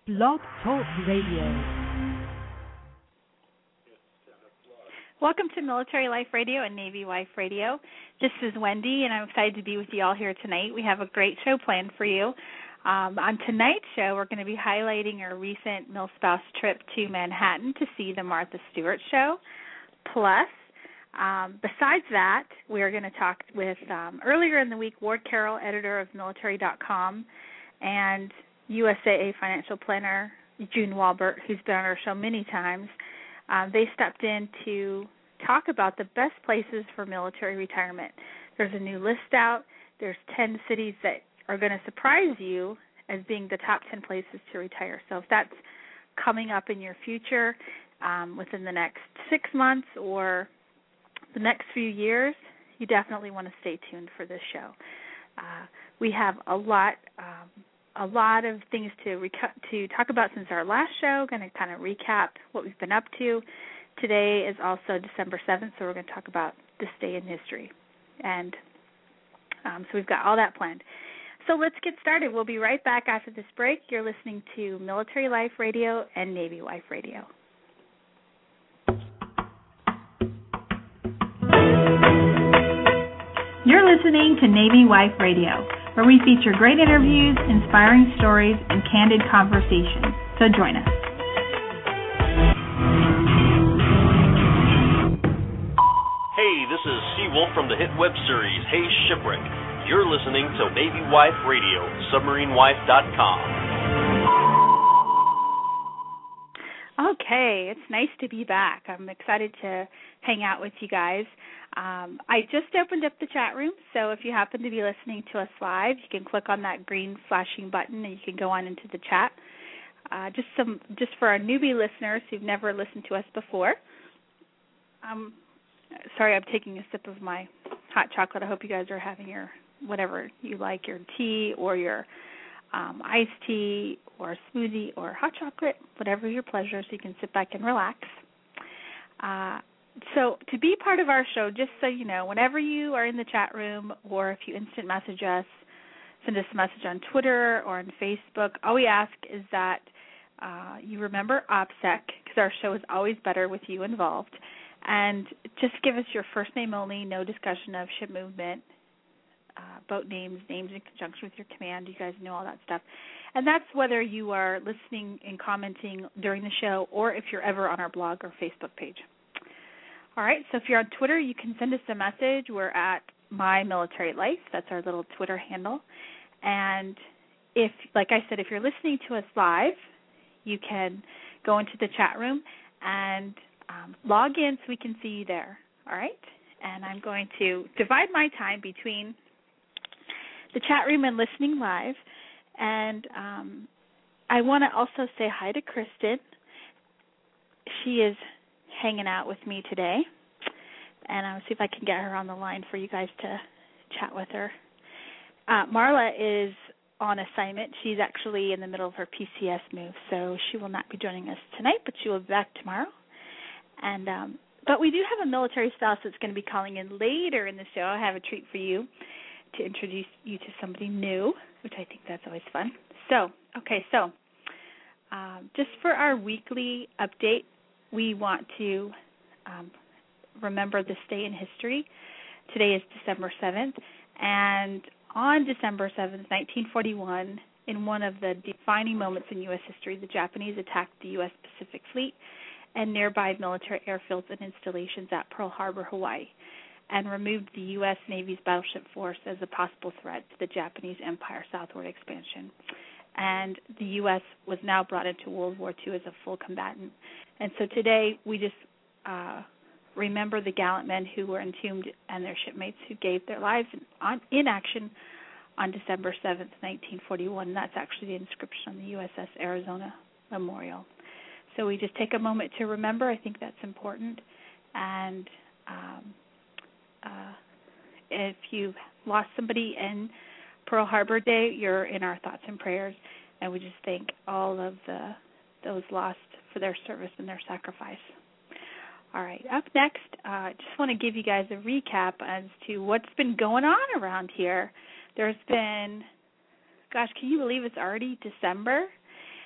Blog Talk Radio. Welcome to Military Life Radio and Navy Wife Radio. This is Wendy, and I'm excited to be with you all here tonight. We have a great show planned for you. On tonight's show, we're going to be highlighting our recent MilSpouse trip to Manhattan to see the Martha Stewart show. Plus, besides that, we're going to talk with, earlier in the week, Ward Carroll, editor of Military.com, and USAA financial planner June Walbert, who's been on our show many times. They stepped in to talk about the best places for military retirement. There's a new list out. There's 10 cities that are going to surprise you as being the top 10 places to retire. So if that's coming up in your future within the next 6 months or the next few years, you definitely want to stay tuned for this show. We have a lot of things to talk about since our last show. Going to kind of recap what we've been up to. Today is also December 7th, so we're going to talk about this day in history. And so we've got all that planned. So let's get started. We'll be right back after this break. You're listening to Military Life Radio and Navy Wife Radio. You're listening to Navy Wife Radio, where we feature great interviews, inspiring stories, and candid conversations. So join us. Hey, this is Seawolf from the hit web series Hey Shipwreck. You're listening to Navy Wife Radio, submarinewife.com. Okay, it's nice to be back. I'm excited to hang out with you guys. I just opened up the chat room, so if you happen to be listening to us live, you can click on that green flashing button and you can go on into the chat. Just for our newbie listeners who've never listened to us before. Sorry, I'm taking a sip of my hot chocolate. I hope you guys are having your whatever you like, your tea or your iced tea or smoothie or hot chocolate, whatever your pleasure, so you can sit back and relax. So to be part of our show, just so you know, whenever you are in the chat room or if you instant message us, send us a message on Twitter or on Facebook, all we ask is that you remember OPSEC, because our show is always better with you involved, and just give us your first name only, no discussion of ship movement, boat names in conjunction with your command. You guys know all that stuff. And that's whether you are listening and commenting during the show or if you're ever on our blog or Facebook page. All right, so if you're on Twitter, you can send us a message. We're at My Military Life. That's our little Twitter handle. And if, like I said, if you're listening to us live, you can go into the chat room and log in so we can see you there. All right? And I'm going to divide my time between the chat room and listening live. And I want to also say hi to Kristen. She is hanging out with me today. And I'll see if I can get her on the line for you guys to chat with her. Marla is on assignment. She's actually in the middle of her PCS move, so she will not be joining us tonight, but she will be back tomorrow. And but we do have a military spouse that's going to be calling in later in the show. I have a treat for you to introduce you to somebody new, which I think that's always fun. So just for our weekly update, we want to remember this day in history. Today is December 7th, and on December 7th, 1941, in one of the defining moments in U.S. history, the Japanese attacked the U.S. Pacific Fleet and nearby military airfields and installations at Pearl Harbor, Hawaii, and removed the U.S. Navy's battleship force as a possible threat to the Japanese Empire southward expansion. And the U.S. was now brought into World War II as a full combatant. And so today we just remember the gallant men who were entombed and their shipmates who gave their lives in action on December 7th, 1941. And that's actually the inscription on the USS Arizona Memorial. So we just take a moment to remember. I think that's important. And if you lost somebody in Pearl Harbor Day, you're in our thoughts and prayers. And we just thank all of those lost for their service and their sacrifice. All right, up next, I just want to give you guys a recap as to what's been going on around here. There's been, gosh, can you believe it's already December?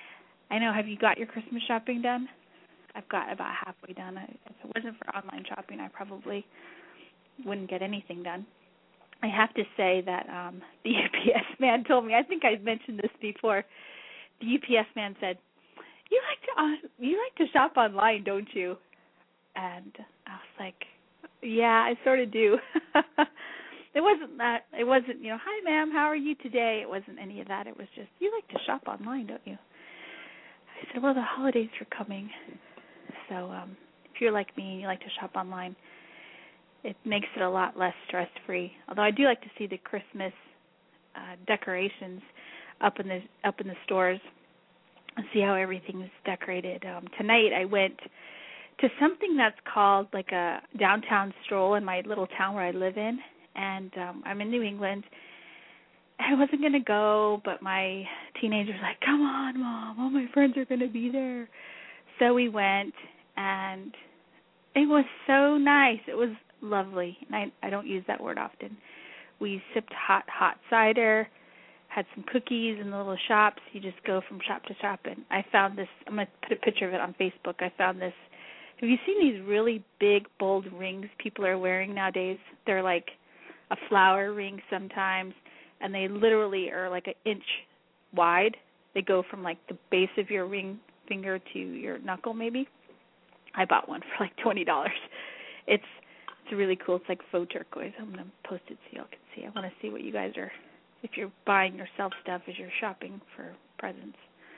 I know. Have you got your Christmas shopping done? I've got about halfway done. If it wasn't for online shopping, I probably wouldn't get anything done. I have to say that the UPS man told me, I think I mentioned this before, the UPS man said, you like to shop online, don't you? And I was like, yeah, I sort of do. It wasn't, hi ma'am, how are you today? It wasn't any of that. It was just, you like to shop online, don't you? I said, well, the holidays are coming. So if you're like me and you like to shop online, it makes it a lot less stress-free. Although I do like to see the Christmas decorations up in the stores and see how everything is decorated. Tonight I went to something that's called like a downtown stroll in my little town where I live in, and I'm in New England. I wasn't going to go, but my teenager's like, come on, Mom, all my friends are going to be there. So we went, and it was so nice. It was lovely, and I don't use that word often. We sipped hot cider, had some cookies in the little shops. You just go from shop to shop, and I found this. I'm going to put a picture of it on Facebook. I found this. Have you seen these really big, bold rings people are wearing nowadays? They're like a flower ring sometimes, and they literally are like an inch wide. They go from like the base of your ring finger to your knuckle maybe. I bought one for like $20. It's really cool. It's like faux turquoise. I'm going to post it so y'all can see. I want to see what you guys are, if you're buying yourself stuff as you're shopping for presents.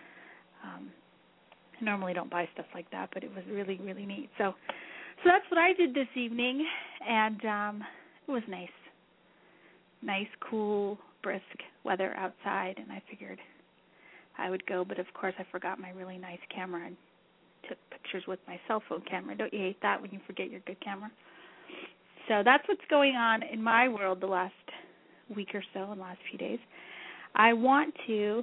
I normally don't buy stuff like that, but it was really, really neat. So that's what I did this evening, and it was nice. Nice, cool, brisk weather outside, and I figured I would go, but of course I forgot my really nice camera and took pictures with my cell phone camera. Don't you hate that when you forget your good camera? So that's what's going on in my world the last week or so, in the last few days. I want to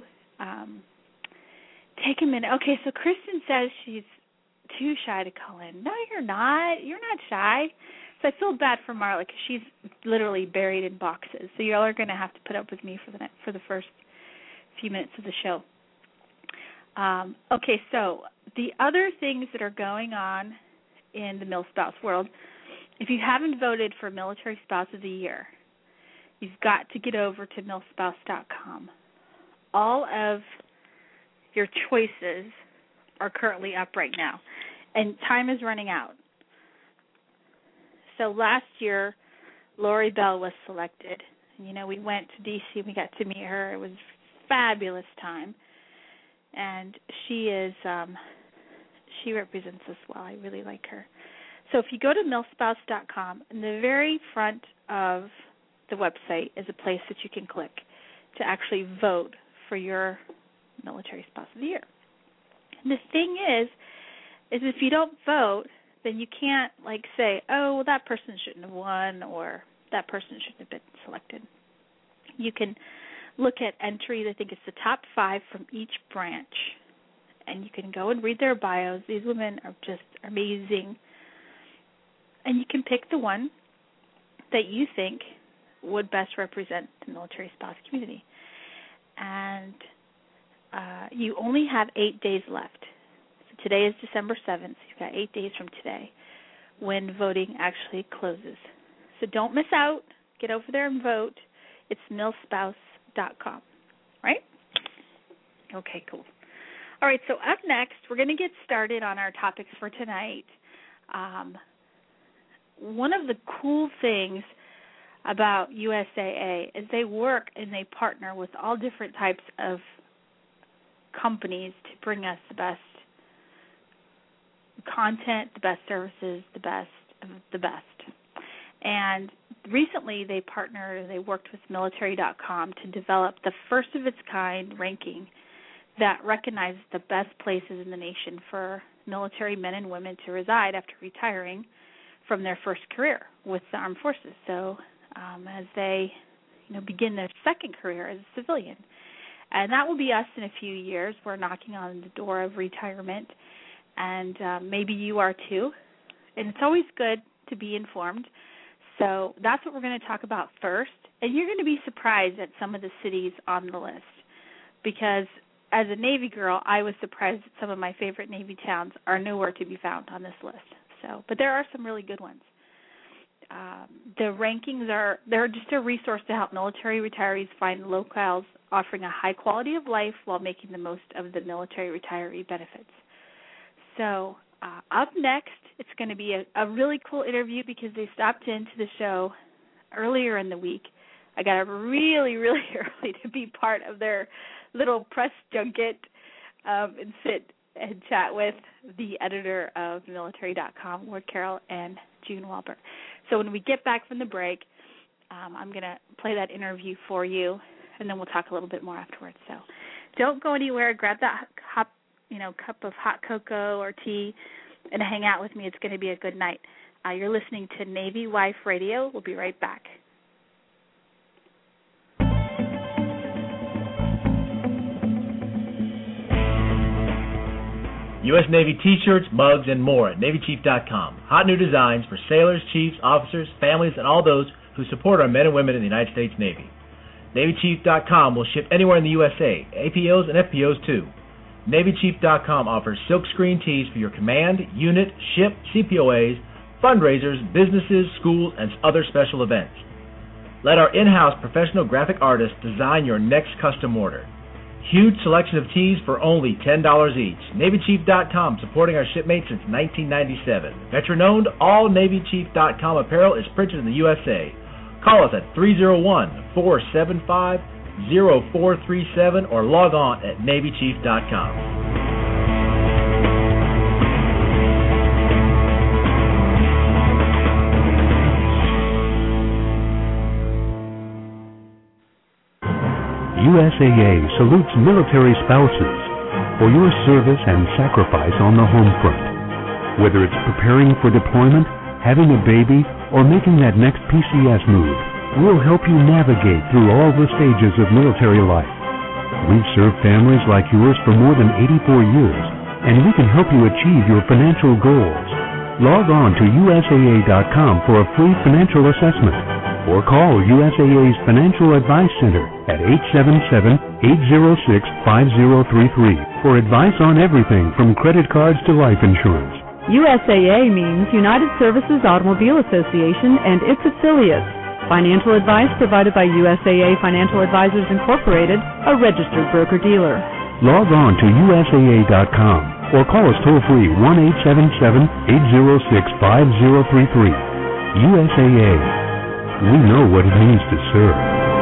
take a minute. Okay, so Kristen says she's too shy to call in. No, you're not. You're not shy. So I feel bad for Marla because she's literally buried in boxes. So y'all are going to have to put up with me for the first few minutes of the show. Okay, so the other things that are going on in the MilSpouse world, if you haven't voted for Military Spouse of the Year, you've got to get over to milspouse.com. All of your choices are currently up right now, and time is running out. So last year, Lori Bell was selected. We went to D.C. and we got to meet her. It was a fabulous time. And she represents us well. I really like her. So if you go to milspouse.com, in the very front of the website is a place that you can click to actually vote for your Military Spouse of the Year. And the thing is if you don't vote, then you can't say, oh, well, that person shouldn't have won or that person shouldn't have been selected. You can look at entries. I think it's the top 5 from each branch, and you can go and read their bios. These women are just amazing, and you can pick the one that you think would best represent the military spouse community. And you only have 8 days left. So today is December 7th. So you've got 8 days from today when voting actually closes. So don't miss out. Get over there and vote. It's milspouse.com, right? Okay, cool. All right, so up next, we're going to get started on our topics for tonight. One of the cool things about USAA is they work and they partner with all different types of companies to bring us the best content, the best services, the best of the best. And recently they worked with military.com to develop the first of its kind ranking that recognizes the best places in the nation for military men and women to reside after retiring from their first career with the armed forces. So as they begin their second career as a civilian. And that will be us in a few years. We're knocking on the door of retirement, and maybe you are too. And it's always good to be informed. So that's what we're going to talk about first. And you're going to be surprised at some of the cities on the list because as a Navy girl, I was surprised that some of my favorite Navy towns are nowhere to be found on this list. So, but there are some really good ones. The rankings they're just a resource to help military retirees find locales offering a high quality of life while making the most of the military retiree benefits. So up next, it's going to be a really cool interview because they stopped into the show earlier in the week. I got up really, really early to be part of their little press junket and sit and chat with the editor of military.com, Ward Carroll, and June Walbert. So when we get back from the break, I'm going to play that interview for you, and then we'll talk a little bit more afterwards. So don't go anywhere. Grab that cup of hot cocoa or tea and hang out with me. It's going to be a good night. You're listening to Navy Wife Radio. We'll be right back. U.S. Navy T-shirts, mugs, and more at NavyChief.com. Hot new designs for sailors, chiefs, officers, families, and all those who support our men and women in the United States Navy. NavyChief.com will ship anywhere in the USA, APOs and FPOs too. NavyChief.com offers silkscreen tees for your command, unit, ship, CPOAs, fundraisers, businesses, schools, and other special events. Let our in-house professional graphic artists design your next custom order. Huge selection of tees for only $10 each. NavyChief.com, supporting our shipmates since 1997. Veteran-owned, all NavyChief.com apparel is printed in the USA. Call us at 301-475-0437 or log on at NavyChief.com. USAA salutes military spouses for your service and sacrifice on the home front. Whether it's preparing for deployment, having a baby, or making that next PCS move, we'll help you navigate through all the stages of military life. We've served families like yours for more than 84 years, and we can help you achieve your financial goals. Log on to USAA.com for a free financial assessment, or call USAA's Financial Advice Center at 877-806-5033 for advice on everything from credit cards to life insurance. USAA means United Services Automobile Association and its affiliates. Financial advice provided by USAA Financial Advisors Incorporated, a registered broker-dealer. Log on to USAA.com or call us toll-free 1-877-806-5033. USAA. We know what it means to serve.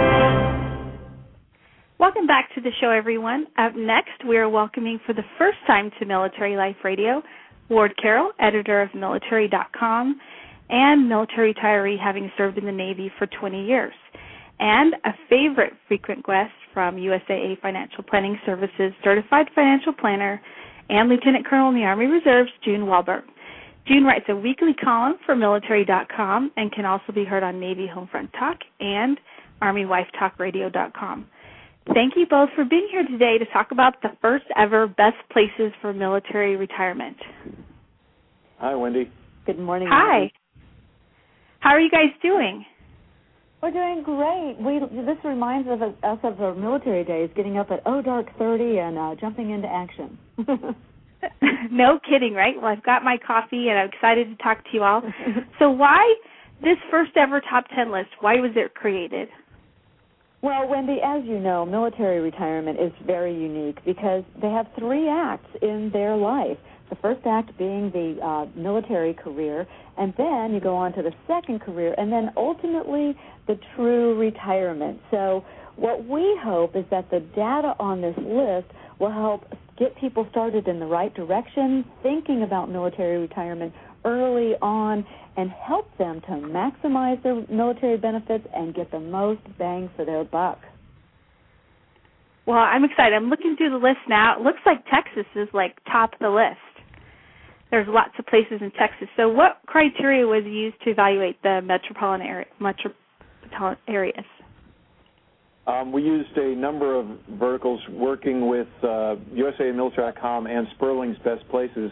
Welcome back to the show, everyone. Up next, we are welcoming for the first time to Military Life Radio, Ward Carroll, editor of Military.com, and military retiree having served in the Navy for 20 years, and a favorite frequent guest from USAA Financial Planning Services, certified financial planner, and Lieutenant Colonel in the Army Reserves, June Walbert. June writes a weekly column for Military.com and can also be heard on Navy Homefront Talk and ArmyWifeTalkRadio.com. Thank you both for being here today to talk about the first ever Best Places for Military Retirement. Hi, Wendy. Good morning. Hi. Wendy. How are you guys doing? We're doing great. This reminds us of our military days, getting up at dark 30 and jumping into action. No kidding, right? Well, I've got my coffee, and I'm excited to talk to you all. So why this first ever top 10 list? Why was it created? Well, Wendy, as you know, military retirement is very unique because they have 3 acts in their life. The first act being the military career, and then you go on to the second career, and then ultimately the true retirement. So what we hope is that the data on this list will help get people started in the right direction, thinking about military retirement early on, and help them to maximize their military benefits and get the most bang for their buck. Well, I'm excited. I'm looking through the list now. It looks like Texas is like top of the list. There's lots of places in Texas. So what criteria was used to evaluate the metropolitan areas? We used a number of verticals working with USAMilitary.com and Sperling's Best Places.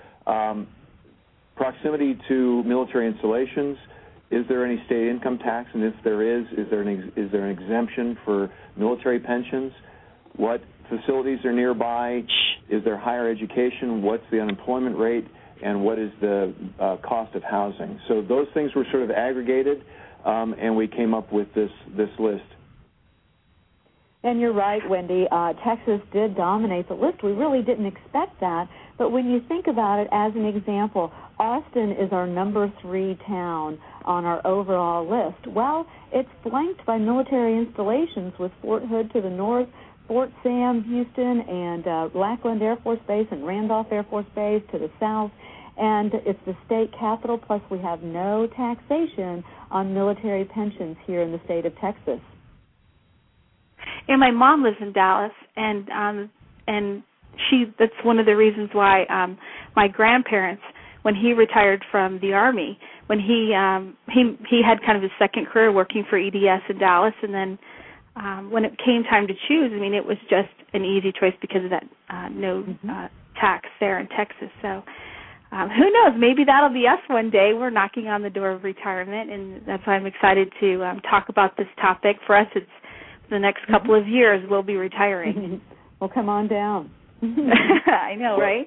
Proximity to military installations. Is there any state income tax? And if there is there an exemption for military pensions? What facilities are nearby? Is there higher education? What's the unemployment rate? And what is the cost of housing? So those things were sort of aggregated, and we came up with this list. And you're right, Wendy. Texas did dominate the list. We really didn't expect that. But when you think about it as an example, Austin is our number 3 town on our overall list. Well, it's flanked by military installations with Fort Hood to the north, Fort Sam, Houston, and Lackland Air Force Base and Randolph Air Force Base to the south. And it's the state capital, plus we have no taxation on military pensions here in the state of Texas. And my mom lives in Dallas, and that's one of the reasons why my grandparents, when he retired from the Army, when he had kind of his second career working for EDS in Dallas, and then when it came time to choose, I mean, it was just an easy choice because of that no tax there in Texas. So who knows? Maybe that'll be us one day. We're knocking on the door of retirement, and that's why I'm excited to talk about this topic. For us, it's the next couple of years we'll be retiring. Well, come on down. I know, right?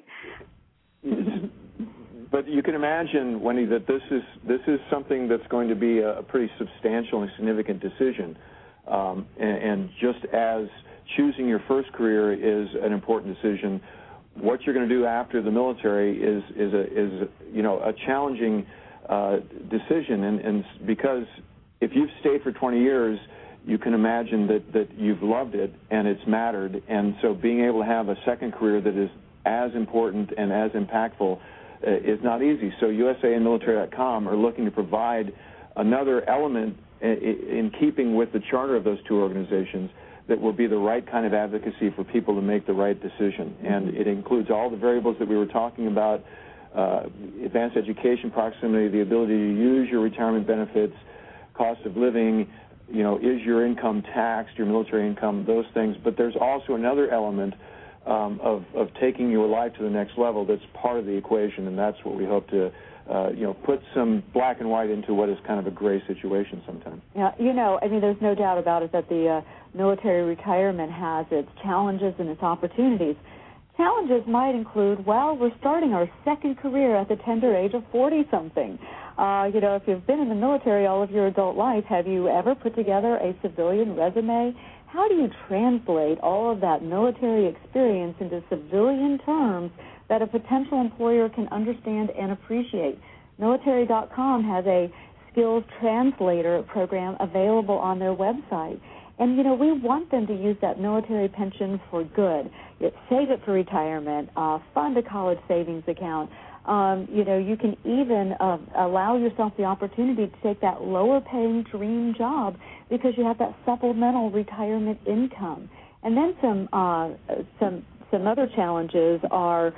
But you can imagine, Wendy, that this is something that's going to be a pretty substantial and significant decision. And just as choosing your first career is an important decision, what you're going to do after the military is a challenging decision, and because if you've stayed for 20 years, you can imagine that you've loved it and it's mattered, and so being able to have a second career that is as important and as impactful is not easy. So USA and Military.com are looking to provide another element in keeping with the charter of those two organizations that will be the right kind of advocacy for people to make the right decision. And it includes all the variables that we were talking about, advanced education, proximity, the ability to use your retirement benefits, cost of living, is your income taxed, your military income, those things. But there's also another element of taking your life to the next level that's part of the equation, and that's what we hope to put some black and white into what is kind of a gray situation sometimes. Yeah, there's no doubt about it that the military retirement has its challenges and its opportunities. Challenges might include, we're starting our second career at the tender age of 40-something. If you've been in the military all of your adult life, have you ever put together a civilian resume? How do you translate all of that military experience into civilian terms that a potential employer can understand and appreciate? Military.com has a skills translator program available on their website. And, we want them to use that military pension for good. Save it for retirement, fund a college savings account. You can even allow yourself the opportunity to take that lower-paying dream job because you have that supplemental retirement income. And then some other challenges are,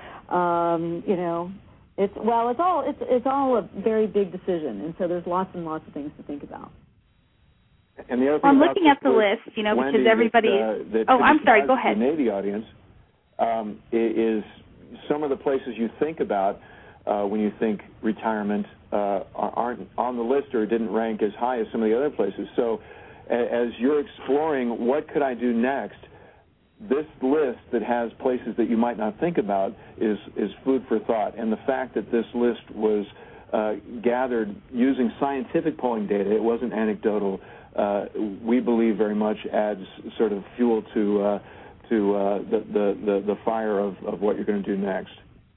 it's all a very big decision, and so there's lots and lots of things to think about. And the other thing I'm looking at the list, Wendy, because everybody. I'm sorry. Go ahead. The Navy audience is some of the places you think about when you think retirement aren't on the list or didn't rank as high as some of the other places. So, as you're exploring what could I do next, this list that has places that you might not think about is food for thought. And the fact that this list was gathered using scientific polling data, it wasn't anecdotal, we believe very much adds sort of fuel to the fire of what you're going to do next.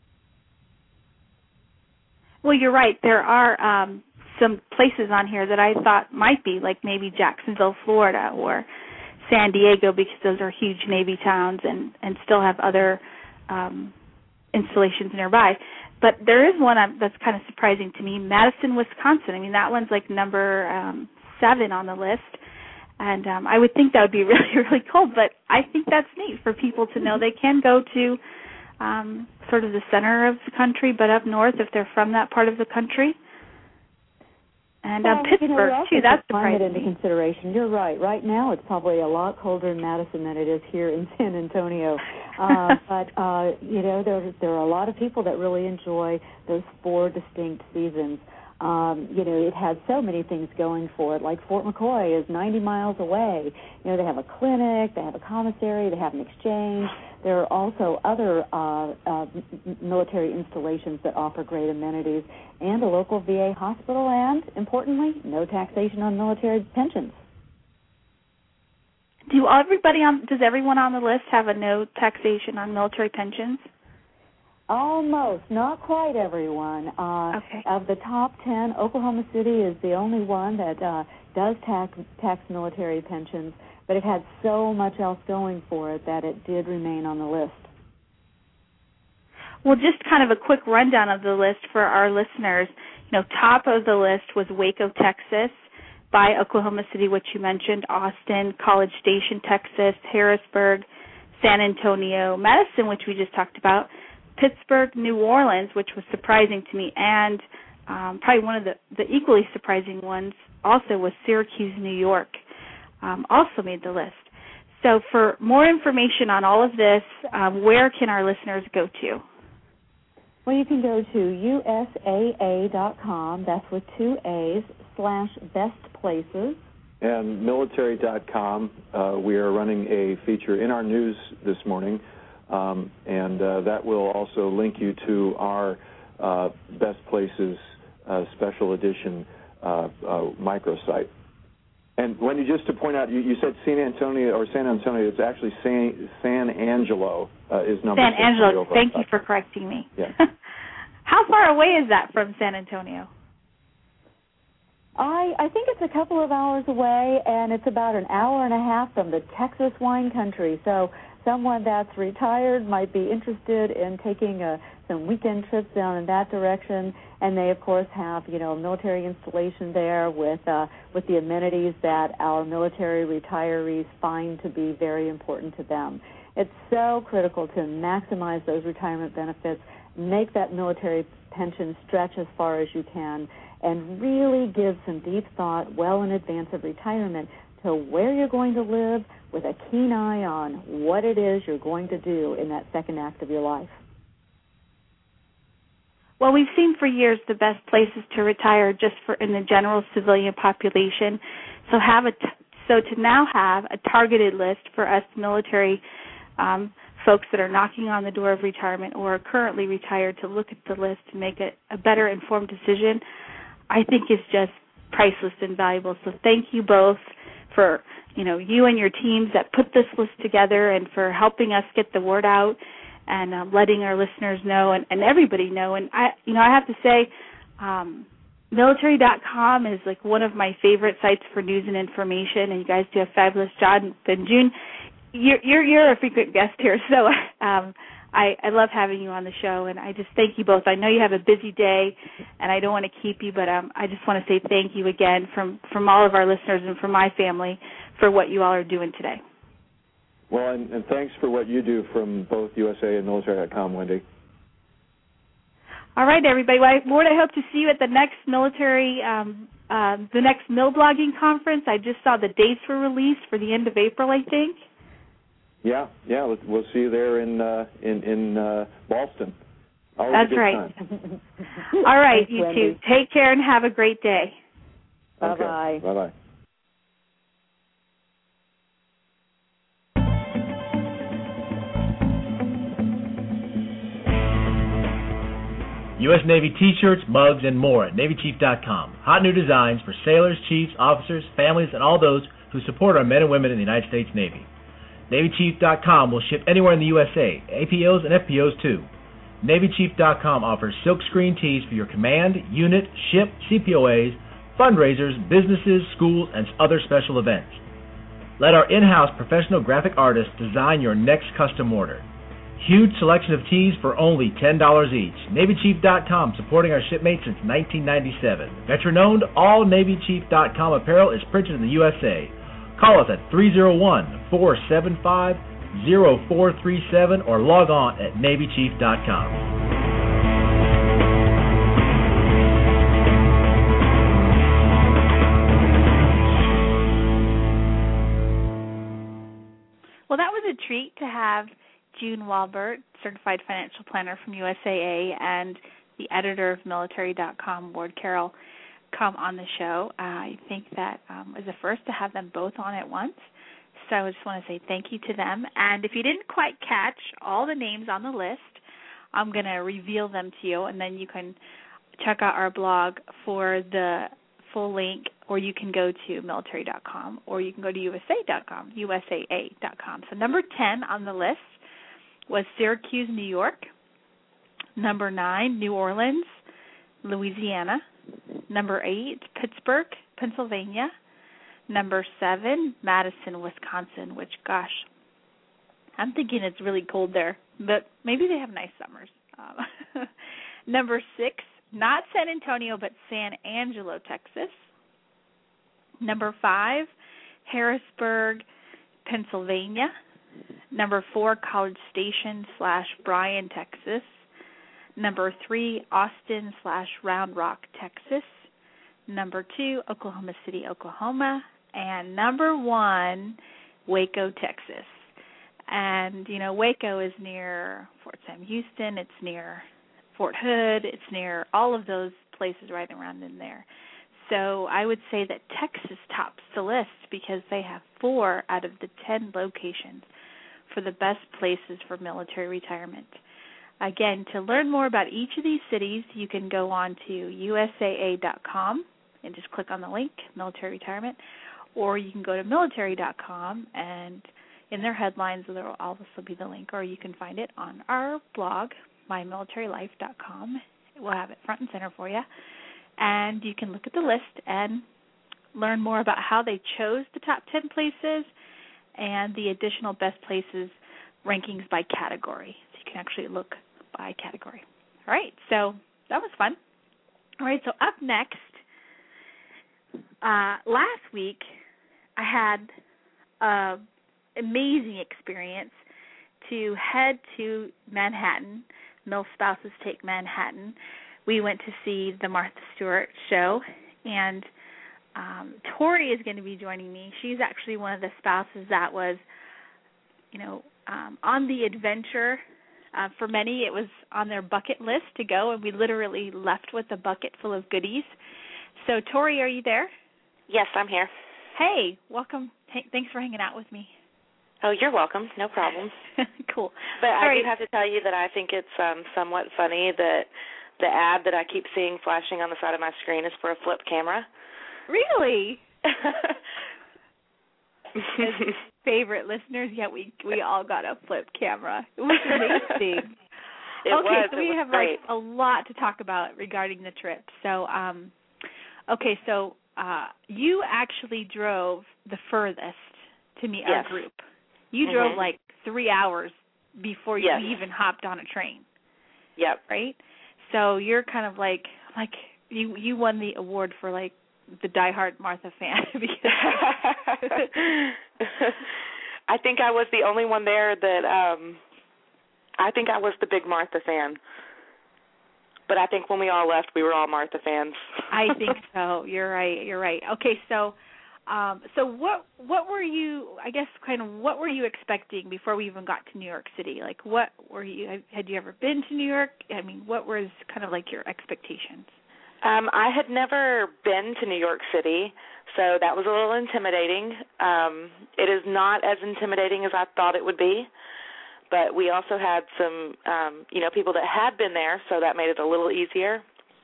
Well, you're right. There are some places on here that I thought might be, like maybe Jacksonville, Florida, or San Diego, because those are huge Navy towns and still have other installations nearby. But there is one that's kind of surprising to me, Madison, Wisconsin. I mean, that one's like number 7 on the list. And I would think that would be really, really cool, but I think that's neat for people to know they can go to sort of the center of the country, but up north if they're from that part of the country. And Pittsburgh, too, that's surprising. Climate into consideration. You're right. Right now it's probably a lot colder in Madison than it is here in San Antonio. But, there are a lot of people that really enjoy those 4 distinct seasons. It has so many things going for it, like Fort McCoy is 90 miles away. They have a clinic, they have a commissary, they have an exchange. There are also other military installations that offer great amenities, and a local VA hospital, and, importantly, no taxation on military pensions. Does everyone on the list have a no taxation on military pensions? Almost, not quite everyone. Okay. Of the top 10, Oklahoma City is the only one that does tax military pensions, but it had so much else going for it that it did remain on the list. Well, just kind of a quick rundown of the list for our listeners. Top of the list was Waco, Texas, by Oklahoma City, which you mentioned, Austin, College Station, Texas, Harrisburg, San Antonio, Madison, which we just talked about, Pittsburgh, New Orleans, which was surprising to me, and probably one of the equally surprising ones also was Syracuse, New York, also made the list. So for more information on all of this, where can our listeners go to? Well, you can go to USAA.com, that's with 2 A's, /bestplaces. And military.com, we are running a feature in our news this morning, and that will also link you to our Best Places special edition microsite. And Wendy, just to point out, you said San Antonio, it's actually San Angelo is number 6. San Angelo, thank you for correcting me. Yeah. How far away is that from San Antonio? I think it's a couple of hours away, and it's about an hour and a half from the Texas wine country. So someone that's retired might be interested in taking some weekend trips down in that direction. And they, of course, have a military installation there with the amenities that our military retirees find to be very important to them. It's so critical to maximize those retirement benefits, make that military pension stretch as far as you can, and really give some deep thought well in advance of retirement to where you're going to live, with a keen eye on what it is you're going to do in that second act of your life. Well, we've seen for years the best places to retire just in the general civilian population. So to now have a targeted list for us military folks that are knocking on the door of retirement or are currently retired to look at the list and make a better informed decision, I think is just priceless and valuable. So thank you both for you and your teams that put this list together and for helping us get the word out and letting our listeners know and everybody know. And I have to say, military.com is like one of my favorite sites for news and information, and you guys do a fabulous job. And June, you're a frequent guest here, so I love having you on the show, and I just thank you both. I know you have a busy day, and I don't want to keep you, but I just want to say thank you again from all of our listeners and from my family for what you all are doing today. Well, and thanks for what you do from both USA and military.com, Wendy. All right, everybody. Well, Ward, I hope to see you at the next the next MilBlogging conference. I just saw the dates were released for the end of April, I think. Yeah. We'll see you there in Boston. Always That's right. All right, you two. Take care and have a great day. Bye-bye. Okay. Bye-bye. U.S. Navy T-shirts, mugs, and more at NavyChief.com. Hot new designs for sailors, chiefs, officers, families, and all those who support our men and women in the United States Navy. NavyChief.com will ship anywhere in the USA, APOs and FPOs too. NavyChief.com offers silkscreen tees for your command, unit, ship, CPOAs, fundraisers, businesses, schools, and other special events. Let our in-house professional graphic artists design your next custom order. Huge selection of tees for only $10 each. NavyChief.com, supporting our shipmates since 1997. Veteran-owned, all NavyChief.com apparel is printed in the USA. Call us at 301-475-0437 or log on at NavyChief.com. Well, that was a treat to have June Walbert, Certified Financial Planner from USAA, and the editor of military.com, Ward Carroll, come on the show. I think that was the first to have them both on at once. So I just want to say thank you to them. And if you didn't quite catch all the names on the list, I'm going to reveal them to you, and then you can check out our blog for the full link, or you can go to military.com, or you can go to USA.com, USAA.com. So number 10 on the list was Syracuse, New York. Number 9, New Orleans, Louisiana. Number 8, Pittsburgh, Pennsylvania. Number 7, Madison, Wisconsin, which, gosh, I'm thinking it's really cold there, but maybe they have nice summers. Number 6, not San Antonio, but San Angelo, Texas. Number 5, Harrisburg, Pennsylvania. Number 4, College Station / Bryan, Texas. Number 3, Austin / Round Rock, Texas. Number 2, Oklahoma City, Oklahoma. And number 1, Waco, Texas. And, you know, Waco is near Fort Sam Houston. It's near Fort Hood. It's near all of those places right around in there. So I would say that Texas tops the list because they have 4 out of the 10 locations for the best places for military retirement. Again, to learn more about each of these cities, you can go on to USAA.com and just click on the link, Military Retirement, or you can go to military.com and in their headlines there will also be the link, or you can find it on our blog, mymilitarylife.com. We'll have it front and center for you. And you can look at the list and learn more about how they chose the top 10 places and the additional best places rankings by category. So you can actually look by category. All right, so that was fun. All right, so up next, last week I had an amazing experience to head to Manhattan, Mil Spouses Take Manhattan. We went to see the Martha Stewart show, and Tori is going to be joining me. She's actually one of the spouses that was, on the adventure. For many, it was on their bucket list to go, and we literally left with a bucket full of goodies. So, Tori, are you there? Yes, I'm here. Hey, welcome. Hey, thanks for hanging out with me. Oh, you're welcome. No problem. Cool. But I do have to tell you that I think it's somewhat funny that the ad that I keep seeing flashing on the side of my screen is for a flip camera. Really? His favorite listeners, we all got a flip camera. It was amazing. So we have great. a lot to talk about regarding the trip. So, you actually drove the furthest to meet our group. You drove 3 hours before you even hopped on a train. Yep. Right? So you're kind of like you won the award for the diehard Martha fan. I think I was the only one there that I think I was the big Martha fan. But I think when we all left, we were all Martha fans. I think so. You're right. Okay, so what were you, I guess, what were you expecting before we even got to New York City? What were you, had you ever been to New York? I mean, what was kind of your expectations? I had never been to New York City, so that was a little intimidating. It is not as intimidating as I thought it would be, but we also had some, people that had been there, so that made it a little easier.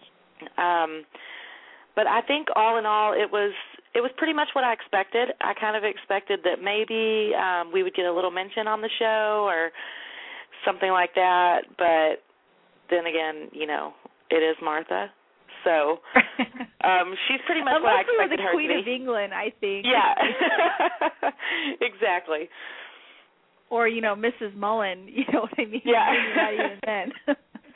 But I think all in all, it was pretty much what I expected. I kind of expected that maybe we would get a little mention on the show or something like that, but then again, it is Martha. So she's pretty much what I expected her to be. Queen of England, I think. Yeah, exactly. Or, Mrs. Mullen, you know what I mean? Yeah. Not even then.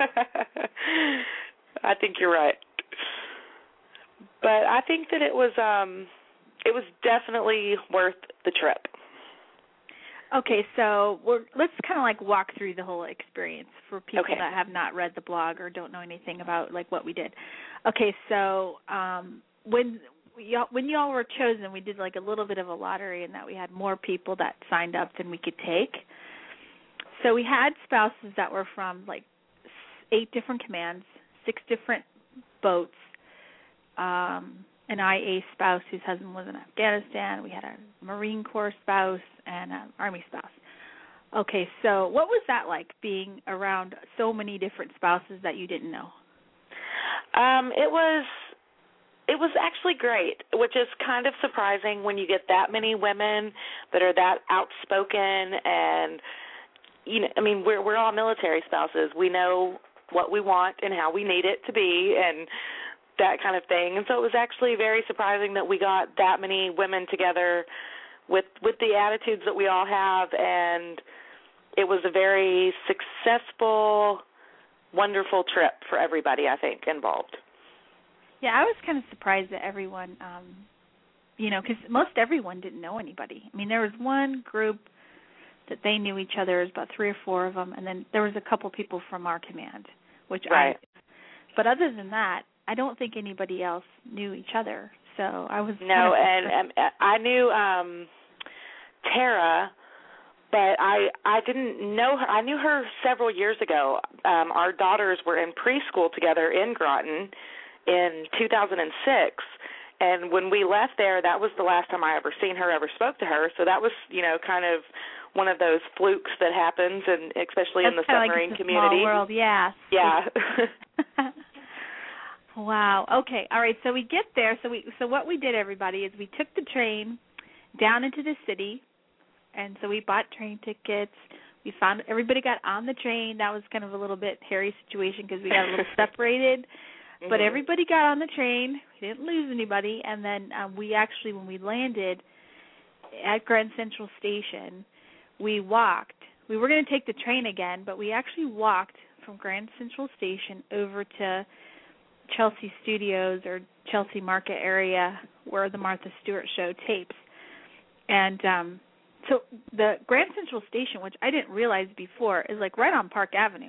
I think you're right. But I think that it was definitely worth the trip. Okay, so let's kind of walk through the whole experience for people that have not read the blog or don't know anything about what we did. Okay, so when y'all were chosen, we did a little bit of a lottery in that we had more people that signed up than we could take. So we had spouses that were from 8 different commands, 6 different boats. An IA spouse whose husband was in Afghanistan. We had a Marine Corps spouse and an Army spouse. Okay, so what was that like, being around so many different spouses that you didn't know? It was actually great, which is kind of surprising when you get that many women that are that outspoken, and we're all military spouses. We know what we want and how we need it to be, and that kind of thing. And so it was actually very surprising that we got that many women together with the attitudes that we all have, and it was a very successful, wonderful trip for everybody, I think, involved. Yeah, I was kind of surprised that everyone, because most everyone didn't know anybody. I mean, there was one group that they knew each other, it was about 3 or 4 of them, and then there was a couple people from our command, which right. But other than that, I don't think anybody else knew each other. So I was and I knew Tara, but I didn't know her. I knew her several years ago. Our daughters were in preschool together in Groton in 2006, and when we left there, that was the last time I ever seen her, ever spoke to her. So that was, kind of one of those flukes that happens, and especially in the submarine like community. Small world, yeah. Yeah. Wow. Okay. All right. So we get there. So what we did, everybody, is we took the train down into the city, and so we bought train tickets. We found everybody got on the train. That was kind of a little bit hairy situation because we got a little separated. But everybody got on the train. We didn't lose anybody. And then we actually, when we landed at Grand Central Station, we walked. We were going to take the train again, but we actually walked from Grand Central Station over to Chelsea Studios or Chelsea Market area where the Martha Stewart show tapes. And so the Grand Central Station, which I didn't realize before, is like right on Park Avenue.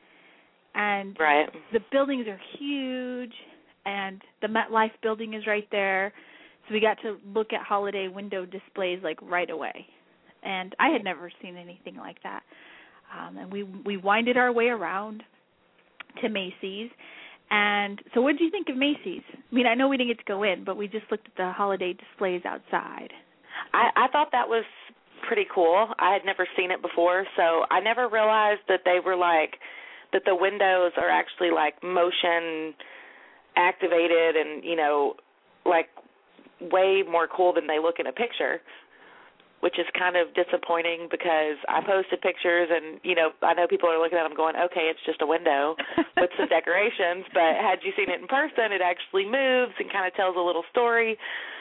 And right. The buildings are huge, and the MetLife building is right there. So we got to look at holiday window displays like right away. And I had never seen anything like that. And we winded our way around to Macy's. And so what did you think of Macy's? I mean, I know we didn't get to go in, but we just looked at the holiday displays outside. I thought that was pretty cool. I had never seen it before, so I never realized that they were like, that the windows are actually like motion activated and, like way more cool than they look in a picture, which is kind of disappointing because I posted pictures and, I know people are looking at them going, okay, it's just a window with some decorations, but had you seen it in person, it actually moves and kind of tells a little story.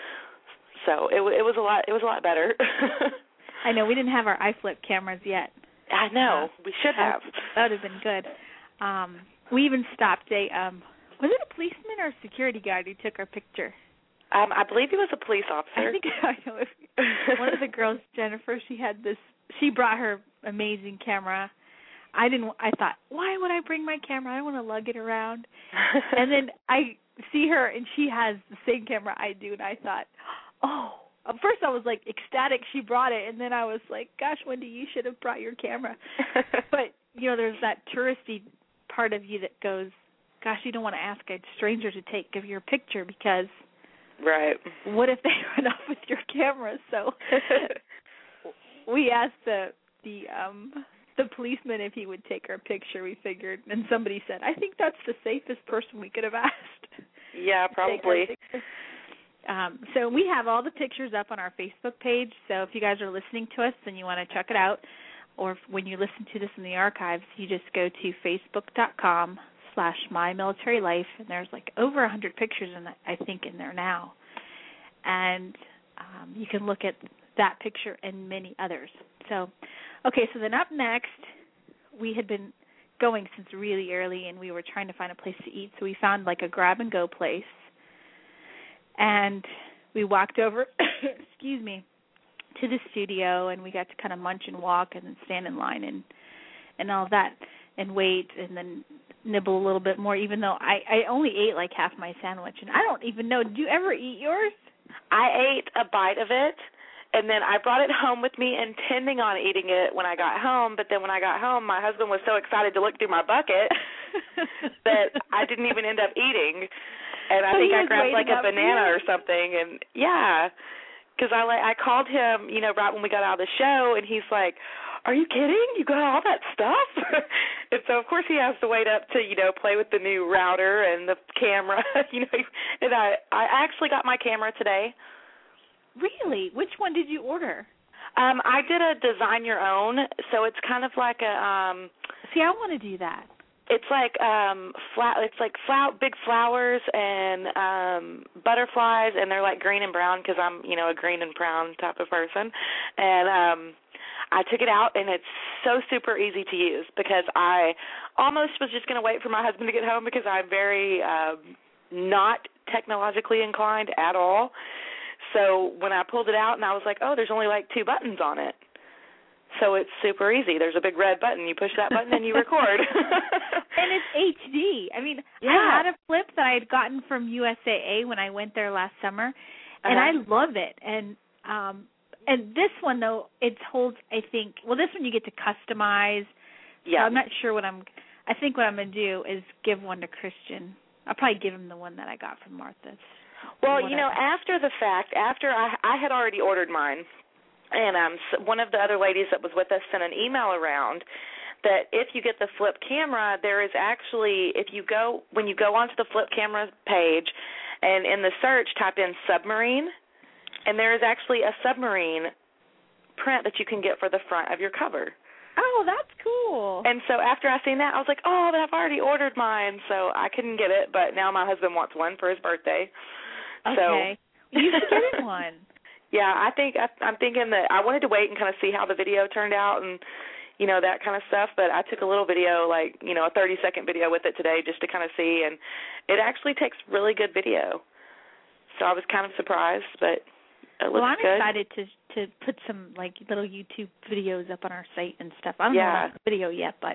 So it was a lot better. I know we didn't have our iFlip cameras yet. I know. We should have. That would have been good. We even stopped was it a policeman or a security guard who took our picture? I believe he was a police officer. I think I know. One of the girls, Jennifer, she brought her amazing camera. I thought, why would I bring my camera? I don't want to lug it around. And then I see her, and she has the same camera I do, and I thought, oh. At first I was like ecstatic she brought it, and then I was like, gosh, Wendy, you should have brought your camera. But, there's that touristy part of you that goes, gosh, you don't want to ask a stranger to take your picture because right. What if they run off with your camera? So we asked the policeman if he would take our picture, we figured, and somebody said, I think that's the safest person we could have asked. Yeah, probably. So we have all the pictures up on our Facebook page, so if you guys are listening to us and you want to check it out, or when you listen to this in the archives, you just go to facebook.com/mymilitarylife, and there's like over 100 pictures I think in there now. And you can look at that picture and many others. So, okay, so then up next, we had been going since really early, and we were trying to find a place to eat, so we found like a grab-and-go place. And we walked over, to the studio, and we got to kind of munch and walk and then stand in line and all that and wait and then nibble a little bit more, even though I only ate like half my sandwich. And I don't even know, did you ever eat yours? I ate a bite of it, and then I brought it home with me intending on eating it when I got home, but then when I got home, my husband was so excited to look through my bucket that I didn't even end up eating. And I think I grabbed like a banana or something. And yeah, because I called him, right when we got out of the show, and he's like, "Are you kidding? You got all that stuff?" And so, of course, he has to wait up to, play with the new router and the camera, And I actually got my camera today. Really? Which one did you order? I did a design your own, so it's kind of like a. See, I want to do that. It's like big flowers and butterflies, and they're like green and brown because I'm, a green and brown type of person, and I took it out, and it's so super easy to use because I almost was just going to wait for my husband to get home because I'm very not technologically inclined at all. So when I pulled it out, and I was like, oh, there's only like 2 buttons on it. So it's super easy. There's a big red button. You push that button, and you record. And it's HD. I mean, yeah. I had a flip that I had gotten from USAA when I went there last summer, and I love it. And this one, though, it holds, I think, this one you get to customize. Yeah. So I'm not sure I think what I'm going to do is give one to Christian. I'll probably give him the one that I got from Martha's. Well, after the fact, after I had already ordered mine, and one of the other ladies that was with us sent an email around that if you get the flip camera, there is actually, when you go onto the flip camera page and in the search type in submarine, and there is actually a submarine print that you can get for the front of your cover. Oh, that's cool. And so after I seen that, I was like, oh, but I've already ordered mine, so I couldn't get it, but now my husband wants one for his birthday. Okay. So, you should get him one. Yeah, I'm thinking that I wanted to wait and kind of see how the video turned out and, that kind of stuff, but I took a little video, like, a 30-second video with it today just to kind of see, and it actually takes really good video. So I was kind of surprised, but it looks I'm good. excited to put some, like, little YouTube videos up on our site and stuff. I don't know about the video yet, but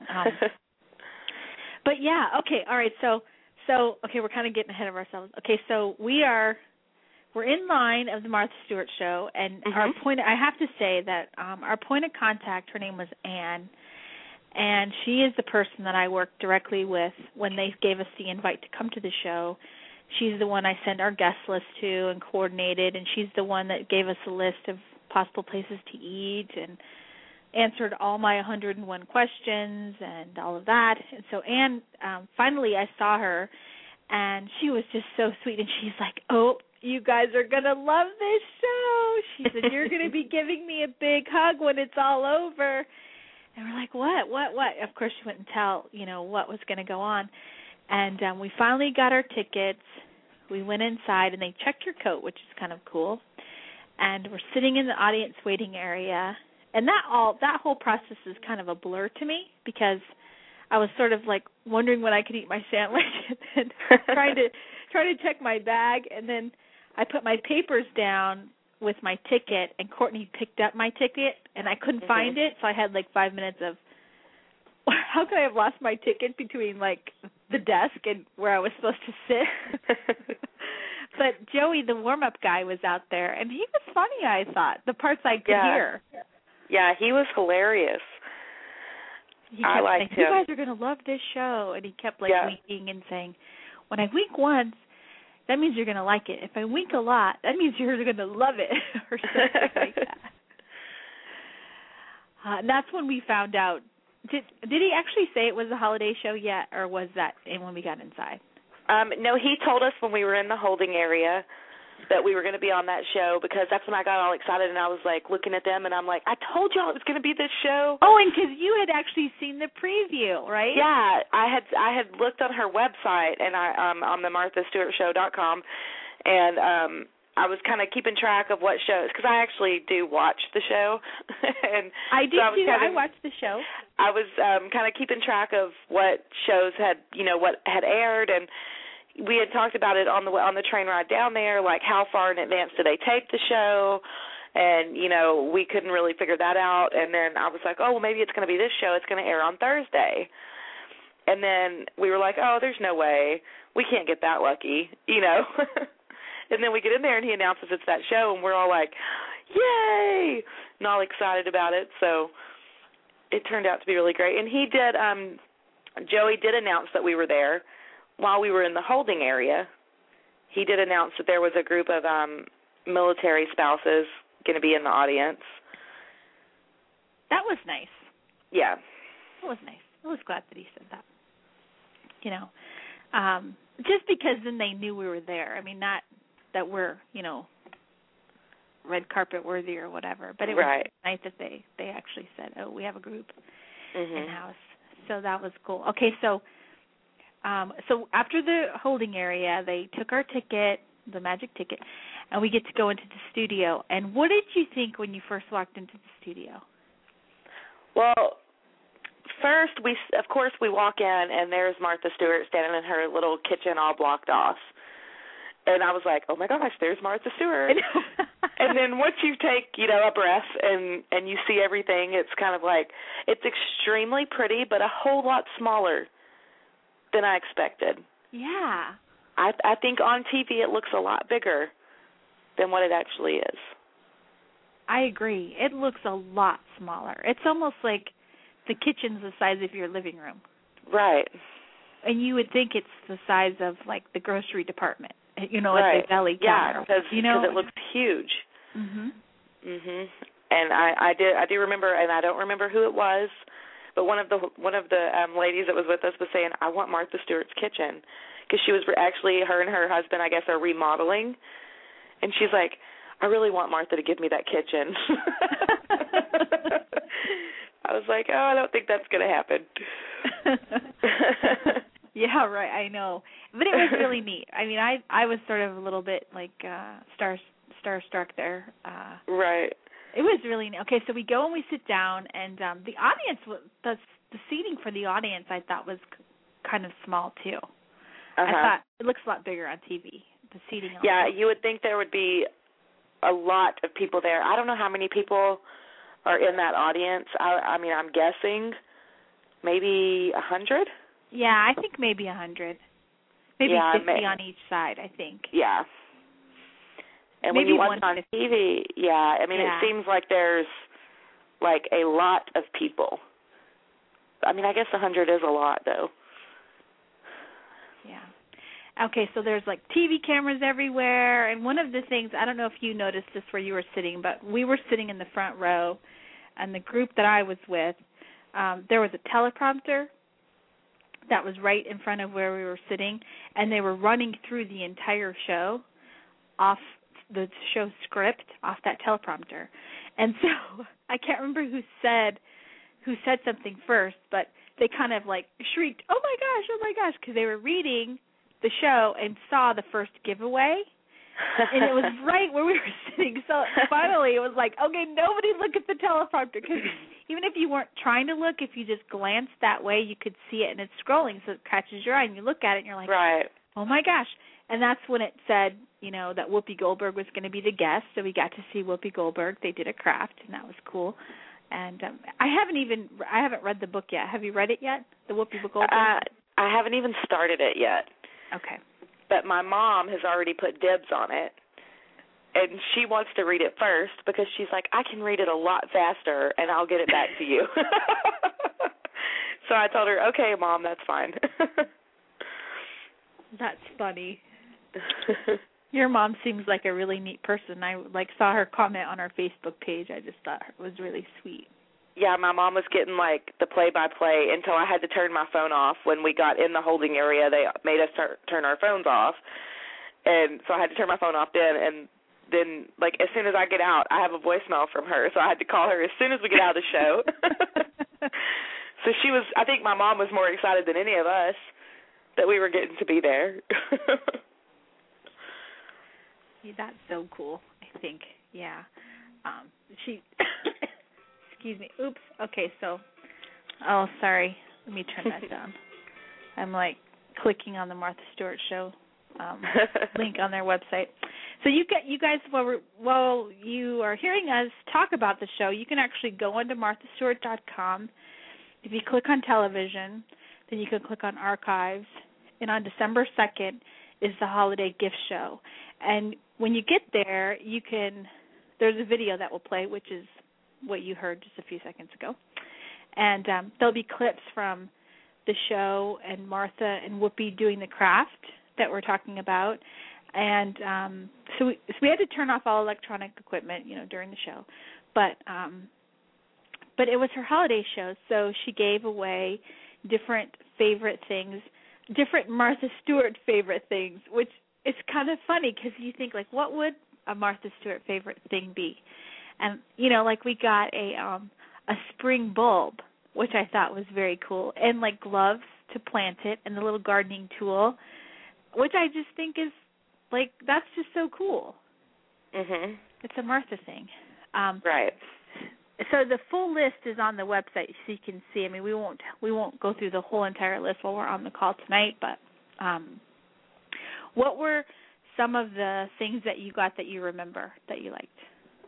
but yeah, okay, all right, so okay, we're kind of getting ahead of ourselves. Okay, so we're in line of the Martha Stewart Show, and I have to say that our point of contact, her name was Ann, and she is the person that I worked directly with when they gave us the invite to come to the show. She's the one I sent our guest list to and coordinated, and she's the one that gave us a list of possible places to eat and answered all my 101 questions and all of that. And so Ann, finally I saw her, and she was just so sweet, and she's like, oh, you guys are going to love this show. She said, you're going to be giving me a big hug when it's all over. And we're like, what? Of course, she wouldn't tell, what was going to go on. And we finally got our tickets. We went inside, and they checked your coat, which is kind of cool. And we're sitting in the audience waiting area. And that whole process is kind of a blur to me because I was sort of like wondering when I could eat my sandwich and trying to check my bag. And then I put my papers down with my ticket, and Courtney picked up my ticket, and I couldn't find it. So I had like 5 minutes of, how could I have lost my ticket between like the desk and where I was supposed to sit? But Joey, the warm-up guy, was out there, and he was funny, I thought, the parts I could hear. Yeah, he was hilarious. I liked him. You guys are going to love this show. And he kept winking and saying, when I wink once, that means you're going to like it. If I wink a lot, that means you're going to love it, or something like that. And that's when we found out. Did he actually say it was a holiday show yet, or was that when we got inside? No, he told us when we were in the holding area that we were going to be on that show, because that's when I got all excited, and I was like looking at them, and I'm like, I told y'all it was going to be this show. Oh, and because you had actually seen the preview, right? Yeah, I had looked on her website, and on the MarthaStewartShow.com, and I was kind of keeping track of what shows, because I actually do watch the show. And I do too. I watched the show. I was kind of keeping track of what shows had, what had aired, and we had talked about it on the train ride down there, like how far in advance do they tape the show, and, we couldn't really figure that out. And then I was like, oh, well, maybe it's going to be this show. It's going to air on Thursday. And then we were like, oh, there's no way. We can't get that lucky, And then we get in there, and he announces it's that show, and we're all like, yay, and all excited about it. So it turned out to be really great. And he did Joey did announce that we were there. While we were in the holding area, he did announce that there was a group of military spouses going to be in the audience. That was nice. Yeah. That was nice. I was glad that he said that. You know, just because then they knew we were there. I mean, not that we're, you know, red carpet worthy or whatever, but it was nice that they actually said, oh, we have a group in-house. So that was cool. Okay, so after the holding area, they took our ticket, the magic ticket, and we get to go into the studio. And what did you think when you first walked into the studio? Well, first, of course, we walk in, and there's Martha Stewart standing in her little kitchen all blocked off. And I was like, oh, my gosh, there's Martha Stewart. And then once you take, you know, a breath and you see everything, it's kind of like, it's extremely pretty, but a whole lot smaller than I expected. Yeah. I think on TV it looks a lot bigger than what it actually is. I agree. It looks a lot smaller. It's almost like the kitchen's the size of your living room. Right. And you would think it's the size of, like, the grocery department, you know, at the deli counter. Yeah, because it looks huge. And I do remember, and I don't remember who it was, but one of the ladies that was with us was saying, I want Martha Stewart's kitchen, because she was actually, her and her husband, I guess, are remodeling, and she's like, I really want Martha to give me that kitchen. I was like, oh, I don't think that's going to happen. Yeah, right, I know. But it was really neat. I mean, I was sort of a little bit like starstruck there. Right. It was really neat. Okay, so we go and we sit down, and the audience, the seating for the audience I thought was kind of small, too. I thought it looks a lot bigger on TV, the seating. Yeah, you would think there would be a lot of people there. I don't know how many people are in that audience. I mean, I'm guessing maybe 100? Yeah, I think maybe 100. Maybe 50 on each side, I think. Yeah. And maybe when you watch it on TV, I mean, it seems like there's, like, a lot of people. I mean, I guess 100 is a lot, though. Yeah. Okay, so there's, like, TV cameras everywhere, and one of the things, I don't know if you noticed this where you were sitting, but we were sitting in the front row, and the group that I was with, there was a teleprompter that was right in front of where we were sitting, and they were running through the entire show off the show script, off that teleprompter. And so I can't remember who said something first, but they kind of like shrieked, oh my gosh, because they were reading the show and saw the first giveaway. And it was right where we were sitting. So finally it was like, okay, nobody look at the teleprompter, because even if you weren't trying to look, if you just glanced that way, you could see it, and it's scrolling, so it catches your eye, and you look at it, and you're like, oh, my gosh. And that's when it said, you know, that Whoopi Goldberg was going to be the guest, so we got to see Whoopi Goldberg. They did a craft, and that was cool. And I haven't read the book yet. Have you read it yet, the Whoopi Goldberg? I haven't even started it yet. Okay. But my mom has already put dibs on it, and she wants to read it first because she's like, I can read it a lot faster, and I'll get it back to you. So I told her, okay, Mom, that's fine. That's funny. Your mom seems like a really neat person. I saw her comment on our Facebook page. I just thought it was really sweet. Yeah, my mom was getting, like, the play-by-play until I had to turn my phone off. When we got in the holding area, they made us turn our phones off. And so I had to turn my phone off then. And then, like, as soon as I get out, I have a voicemail from her. So I had to call her as soon as we get out of the show. So I think my mom was more excited than any of us that we were getting to be there. That's so cool, I think. Yeah. Excuse me. Oops. Okay, so, sorry. Let me turn that down. I'm, like, clicking on the Martha Stewart Show link on their website. So you guys, while you are hearing us talk about the show, you can actually go onto marthastewart.com. If you click on television, then you can click on archives. And on December 2nd is the holiday gift show. And when you get there, there's a video that will play, which is what you heard just a few seconds ago. And there'll be clips from the show and Martha and Whoopi doing the craft that we're talking about. And so we had to turn off all electronic equipment, during the show. But it was her holiday show, so she gave away different favorite things, different Martha Stewart favorite things, which is kind of funny because you think, like, what would a Martha Stewart favorite thing be? And, we got a spring bulb, which I thought was very cool, and, like, gloves to plant it and the little gardening tool, which I just think is, like, that's just so cool. Mhm. It's a Martha thing. Right. So the full list is on the website, so you can see. I mean, we won't go through the whole entire list while we're on the call tonight. But what were some of the things that you got that you remember that you liked?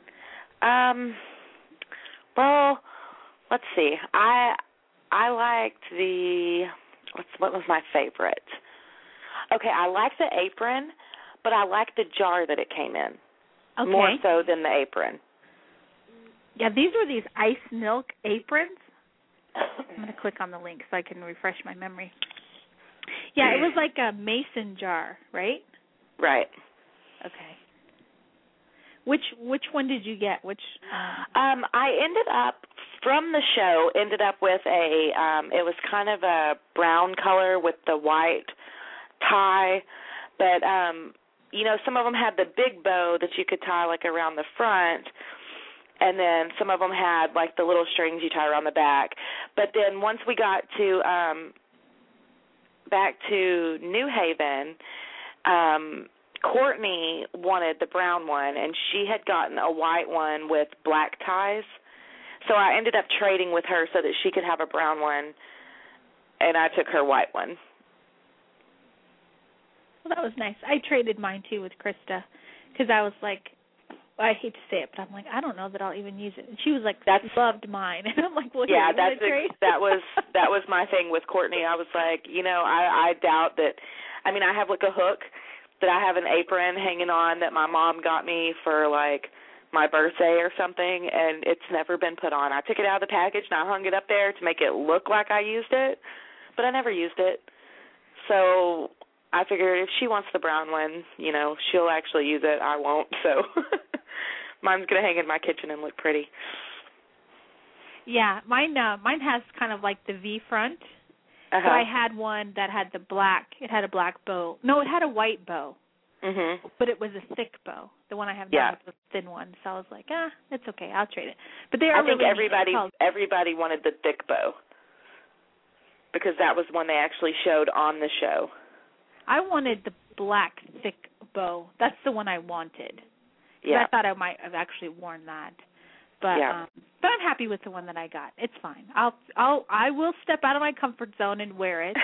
Well, let's see. I liked what was my favorite? Okay, I liked the apron, but I liked the jar that it came in. Okay. More so than the apron. Yeah, these were these ice milk aprons. I'm going to click on the link so I can refresh my memory. Yeah, it was like a mason jar, right? Right. Okay. Which one did you get? I ended up with it was kind of a brown color with the white tie, but some of them had the big bow that you could tie like around the front, and then some of them had like the little strings you tie around the back. But then once we got to back to New Haven, Courtney wanted the brown one, and she had gotten a white one with black ties. So I ended up trading with her so that she could have a brown one, and I took her white one. Well, that was nice. I traded mine, too, with Krista, because I was like, I hate to say it, but I'm like, I don't know that I'll even use it. And she was like, loved mine. And I'm like, well, yeah, that was my thing with Courtney. I was like, I doubt that. I mean, I have like a hook that I have an apron hanging on that my mom got me for like my birthday or something, and it's never been put on. I took it out of the package and I hung it up there to make it look like I used it, but I never used it. So I figured if she wants the brown one, she'll actually use it. I won't, so mine's going to hang in my kitchen and look pretty. Yeah, mine has kind of like the V front. Uh-huh. So I had one that had it had a black bow. No, it had a white bow. Mm-hmm. But it was a thick bow. The one I have now is a thin one. So I was like, it's okay, I'll trade it. But they are I think really everybody wanted the thick bow because that was one they actually showed on the show. I wanted the black thick bow. That's the one I wanted. Yeah. I thought I might have actually worn that. But but I'm happy with the one that I got. It's fine. I will step out of my comfort zone and wear it.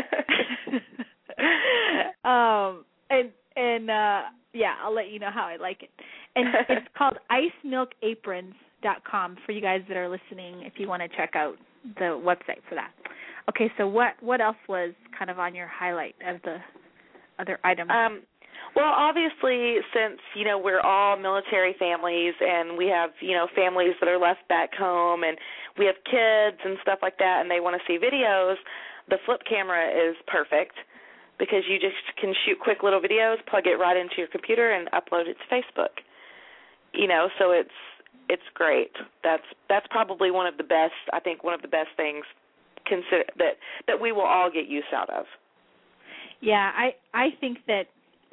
I'll let you know how I like it. And it's called icemilkaprons.com for you guys that are listening if you want to check out the website for that. Okay, so what else was kind of on your highlight of the other items? Well, obviously, since, we're all military families and we have, families that are left back home and we have kids and stuff like that and they want to see videos, the flip camera is perfect because you just can shoot quick little videos, plug it right into your computer, and upload it to Facebook. So it's great. That's probably one of the best things that we will all get use out of. Yeah, I think that,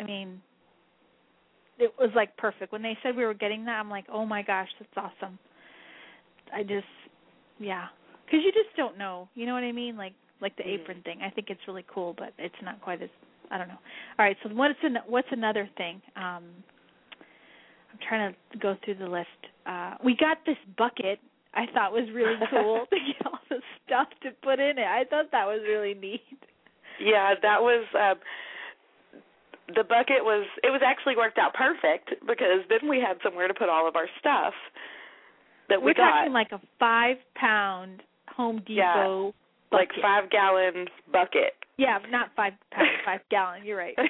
it was like perfect. When they said we were getting that, I'm like, oh my gosh, that's awesome. Because you just don't know. You know what I mean? Like the apron thing. I think it's really cool, but it's not quite as, I don't know. All right, so what's another thing? I'm trying to go through the list. We got this bucket I thought was really cool to get all the stuff to put in it. I thought that was really neat. Yeah, that was the bucket it was actually worked out perfect because then we had somewhere to put all of our stuff that we got. We're talking like a 5-pound Home Depot bucket. Like 5-gallon bucket. Yeah, not 5 pounds, 5 gallon. You're right.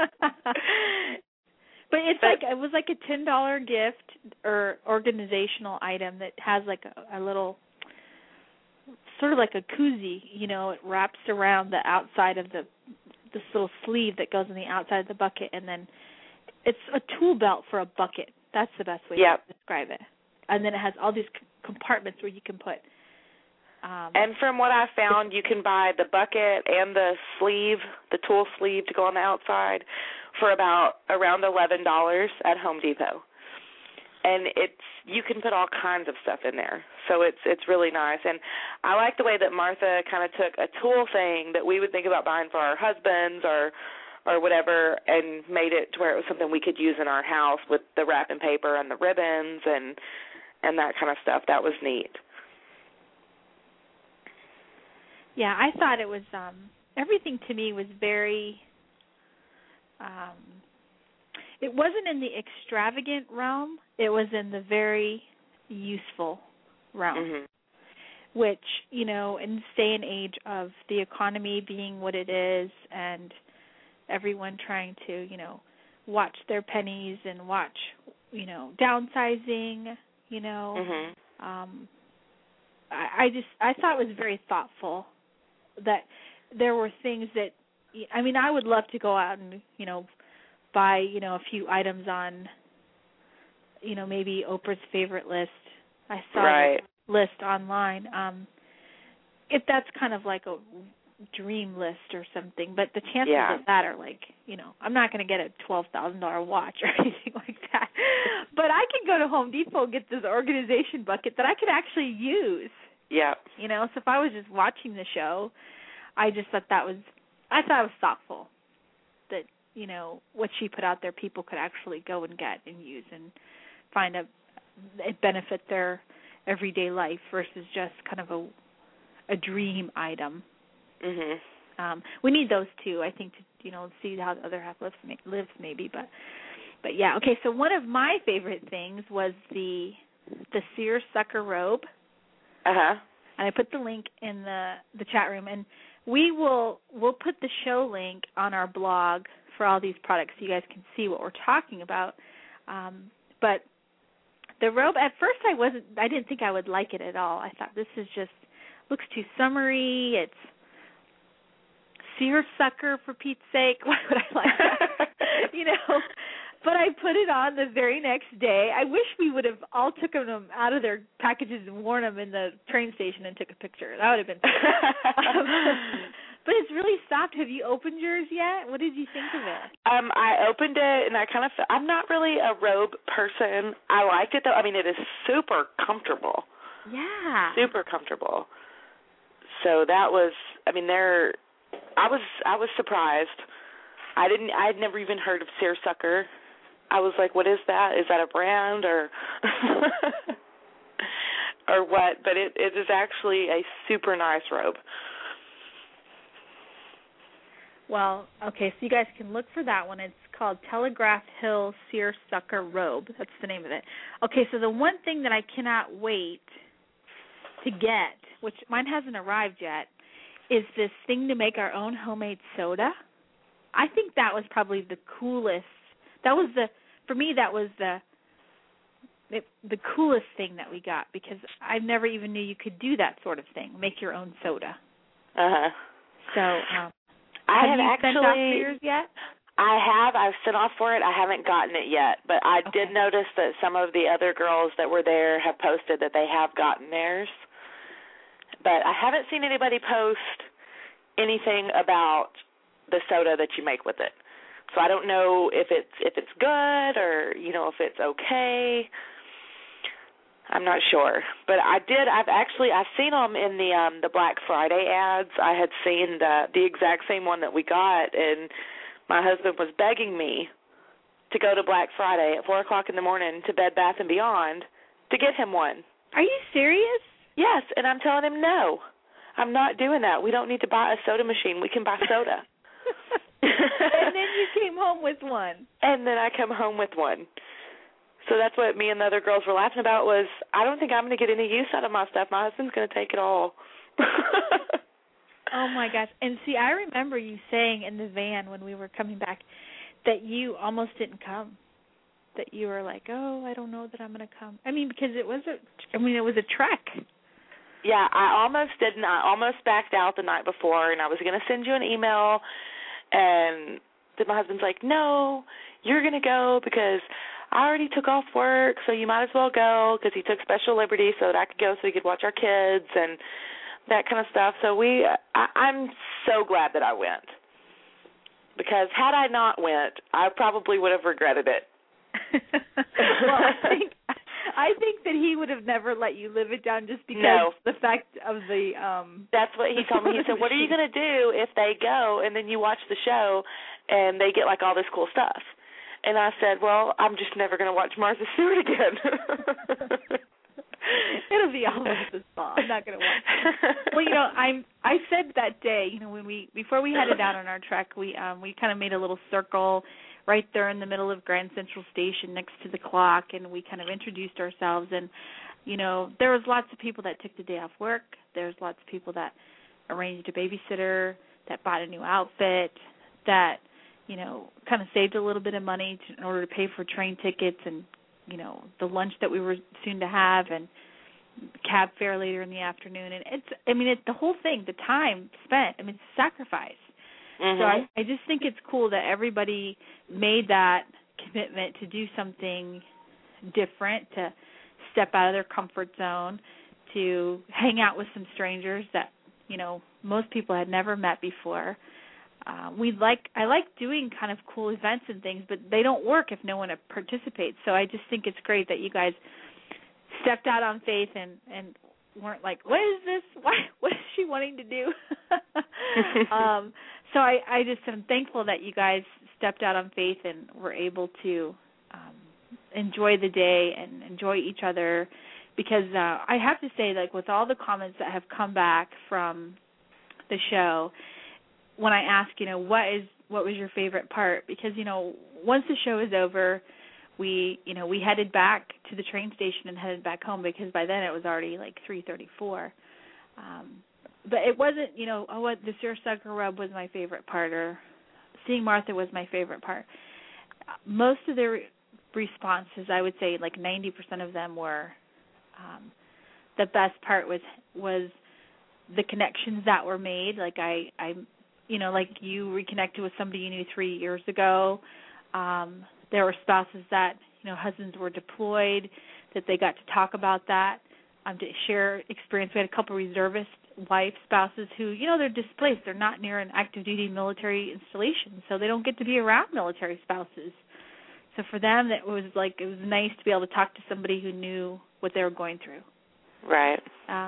But it was like a $10 gift or organizational item that has like a little sort of like a koozie. You know, it wraps around the outside of this little sleeve that goes on the outside of the bucket, and then it's a tool belt for a bucket. That's the best way to describe it. And then it has all these compartments where you can put. And from what I found, you can buy the bucket and the sleeve, the tool sleeve to go on the outside, for around $11 at Home Depot. And you can put all kinds of stuff in there, so it's really nice. And I like the way that Martha kind of took a tool thing that we would think about buying for our husbands or whatever, and made it to where it was something we could use in our house with the wrapping paper and the ribbons and that kind of stuff. That was neat. Yeah, I thought it was everything to me was very. It wasn't in the extravagant realm. It was in the very useful realm, which, you know, in this day and age of the economy being what it is and everyone trying to, you know, watch their pennies and watch, you know, downsizing, you know. I thought it was very thoughtful that there were things that, I mean, I would love to go out and, you know, buy, you know, a few items on, you know, maybe Oprah's favorite list. I saw a list online. If that's kind of like a dream list or something, but the chances of that are like, you know, I'm not going to get a $12,000 watch or anything like that. But I can go to Home Depot and get this organization bucket that I could actually use. Yeah. You know, so if I was just watching the show, I just thought it was thoughtful that, you know, what she put out there, people could actually go and get and use and find it benefit their everyday life versus just kind of a dream item. We need those too, I think, to, you know, see how the other half lives maybe. But yeah, okay. So one of my favorite things was the seersucker robe. And I put the link in the chat room, and we'll put the show link on our blog for all these products so you guys can see what we're talking about. But the robe, at first I didn't think I would like it at all. I thought this is just looks too summery. It's seersucker, for Pete's sake. Why would I like that? You know. But I put it on the very next day. I wish we would have all taken them out of their packages and worn them in the train station and took a picture. That would have been fun. But it's really soft. Have you opened yours yet? What did you think of it? I opened it, and I kind of I'm not really a robe person. I liked it, though. I mean, it is super comfortable. Yeah. Super comfortable. So that was, I mean, I was surprised. I had never even heard of seersucker. I was like, what is that? Is that a brand or or what? But it is actually a super nice robe. Well, okay, so you guys can look for that one. It's called Telegraph Hill Seersucker Robe. That's the name of it. Okay, so the one thing that I cannot wait to get, which mine hasn't arrived yet, is this thing to make our own homemade soda. I think that was probably the coolest. For me, that was the coolest thing that we got, because I never even knew you could do that sort of thing, make your own soda. So, I have you sent off for yours yet? I have. I've sent off for it. I haven't gotten it yet, but I did notice that some of the other girls that were there have posted that they have gotten theirs. But I haven't seen anybody post anything about the soda that you make with it. So I don't know if it's good or, you know, if it's okay. I'm not sure. But I've seen them in the Black Friday ads. I had seen the exact same one that we got, and my husband was begging me to go to Black Friday at 4 o'clock in the morning to Bed Bath & Beyond to get him one. Are you serious? Yes, and I'm telling him no. I'm not doing that. We don't need to buy a soda machine. We can buy soda. And then you came home with one. And then I come home with one. So that's what me and the other girls were laughing about was, I don't think I'm going to get any use out of my stuff. My husband's going to take it all. Oh, my gosh. And see, I remember you saying in the van when we were coming back that you almost didn't come, that you were like, oh, I don't know that I'm going to come. I mean, because it was a trek. Yeah, I almost didn't. I almost backed out the night before, and I was going to send you an email, and then my husband's like, no, you're going to go because I already took off work, so you might as well go, because he took special liberty so that I could go so he could watch our kids and that kind of stuff. So I'm so glad that I went, because had I not went, I probably would have regretted it. Well, I think that he would have never let you live it down just because the fact of the That's what he told me. He said, what are you going to do if they go and then you watch the show and they get like all this cool stuff? And I said, well, I'm just never going to watch Martha Stewart again. It'll be all this fall. I'm not going to watch it. Well, I said that day, when before we headed out on our trek, we kind of made a little circle right there in the middle of Grand Central Station next to the clock, and we kind of introduced ourselves. And, there was lots of people that took the day off work. There's lots of people that arranged a babysitter, that bought a new outfit, that, kind of saved a little bit of money in order to pay for train tickets and, the lunch that we were soon to have and cab fare later in the afternoon. And it's the whole thing, the time spent, it's a sacrifice. Mm-hmm. So I just think it's cool that everybody made that commitment to do something different, to step out of their comfort zone, to hang out with some strangers that, most people had never met before. I like doing kind of cool events and things, but they don't work if no one participates. So I just think it's great that you guys stepped out on faith and weren't like, what is this? What is she wanting to do? So I just am thankful that you guys stepped out on faith and were able to enjoy the day and enjoy each other, because I have to say, like, with all the comments that have come back from the show, when I ask, what was your favorite part? Because, once the show is over, we headed back to the train station and headed back home, because by then it was already like 3:34. But it wasn't, the seersucker rub was my favorite part, or seeing Martha was my favorite part. Most of the responses, I would say like 90% of them were, the best part was the connections that were made. Like like you reconnected with somebody you knew 3 years ago. There were spouses that, husbands were deployed, that they got to talk about that, to share experience. We had a couple reservist wife spouses who, they're displaced. They're not near an active duty military installation, so they don't get to be around military spouses. So for them, it was nice to be able to talk to somebody who knew what they were going through. Right.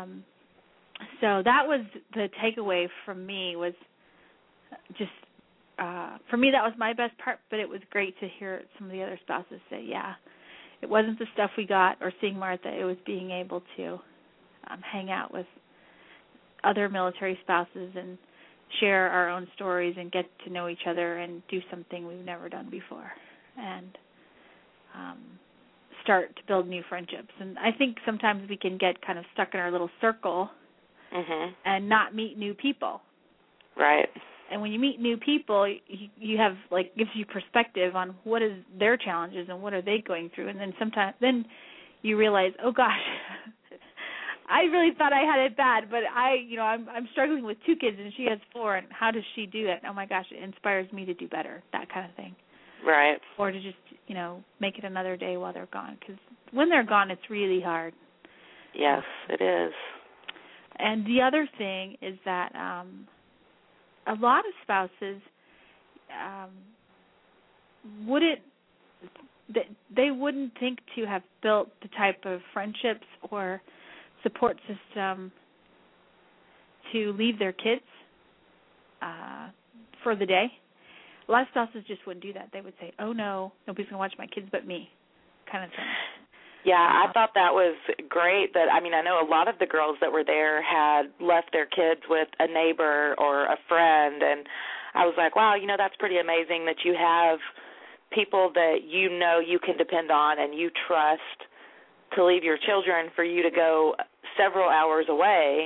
So that was the takeaway from me, was just, for me, that was my best part, but it was great to hear some of the other spouses say, yeah, it wasn't the stuff we got or seeing Martha, it was being able to hang out with other military spouses and share our own stories and get to know each other and do something we've never done before, and start to build new friendships. And I think sometimes we can get kind of stuck in our little circle and not meet new people. Right. And when you meet new people, you have, gives you perspective on what is their challenges and what are they going through. And then you realize, oh gosh, I really thought I had it bad, but I'm struggling with 2 kids and she has 4, and how does she do it? Oh my gosh, it inspires me to do better, that kind of thing. Right. Or to just, make it another day while they're gone, because when they're gone, it's really hard. Yes, it is. And the other thing is that a lot of spouses wouldn't think to have built the type of friendships or support system to leave their kids for the day. A lot of spouses just wouldn't do that. They would say, oh no, nobody's going to watch my kids but me, kind of thing. Yeah, I thought that was great. That I know a lot of the girls that were there had left their kids with a neighbor or a friend, and I was like, wow, that's pretty amazing that you have people that you can depend on and you trust to leave your children for you to go several hours away,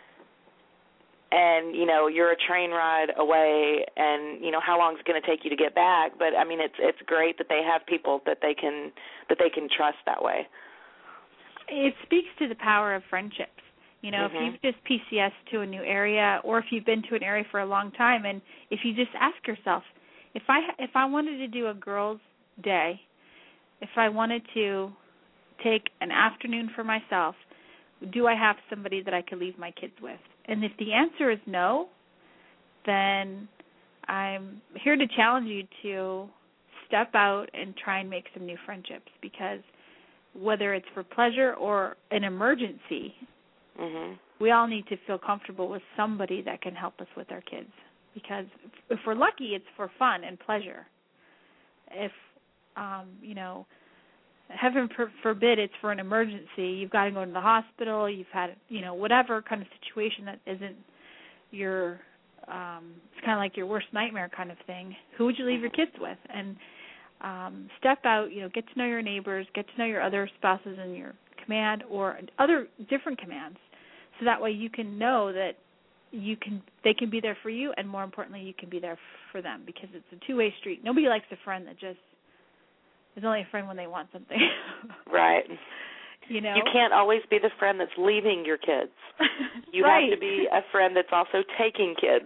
and you're a train ride away, and how long is it going to take you to get back? But it's great that they have people that they can trust that way. It speaks to the power of friendships. You know, if you've just PCS to a new area, or if you've been to an area for a long time, and if you just ask yourself, if I wanted to do a girls' day, if I wanted to take an afternoon for myself, do I have somebody that I could leave my kids with? And if the answer is no, then I'm here to challenge you to step out and try and make some new friendships, because whether it's for pleasure or an emergency, we all need to feel comfortable with somebody that can help us with our kids. Because if we're lucky, it's for fun and pleasure. If, you know, heaven forbid it's for an emergency, you've got to go to the hospital, you've had, you know, whatever kind of situation that isn't your, it's kind of like your worst nightmare kind of thing, who would you leave your kids with? And step out, you know, get to know your neighbors, get to know your other spouses in your command or other different commands, so that way you can know that they can be there for you, and more importantly, you can be there for them, because it's a two-way street. Nobody likes a friend that just is only a friend when they want something. Right. You know, you can't always be the friend that's leaving your kids. You have to be a friend that's also taking kids.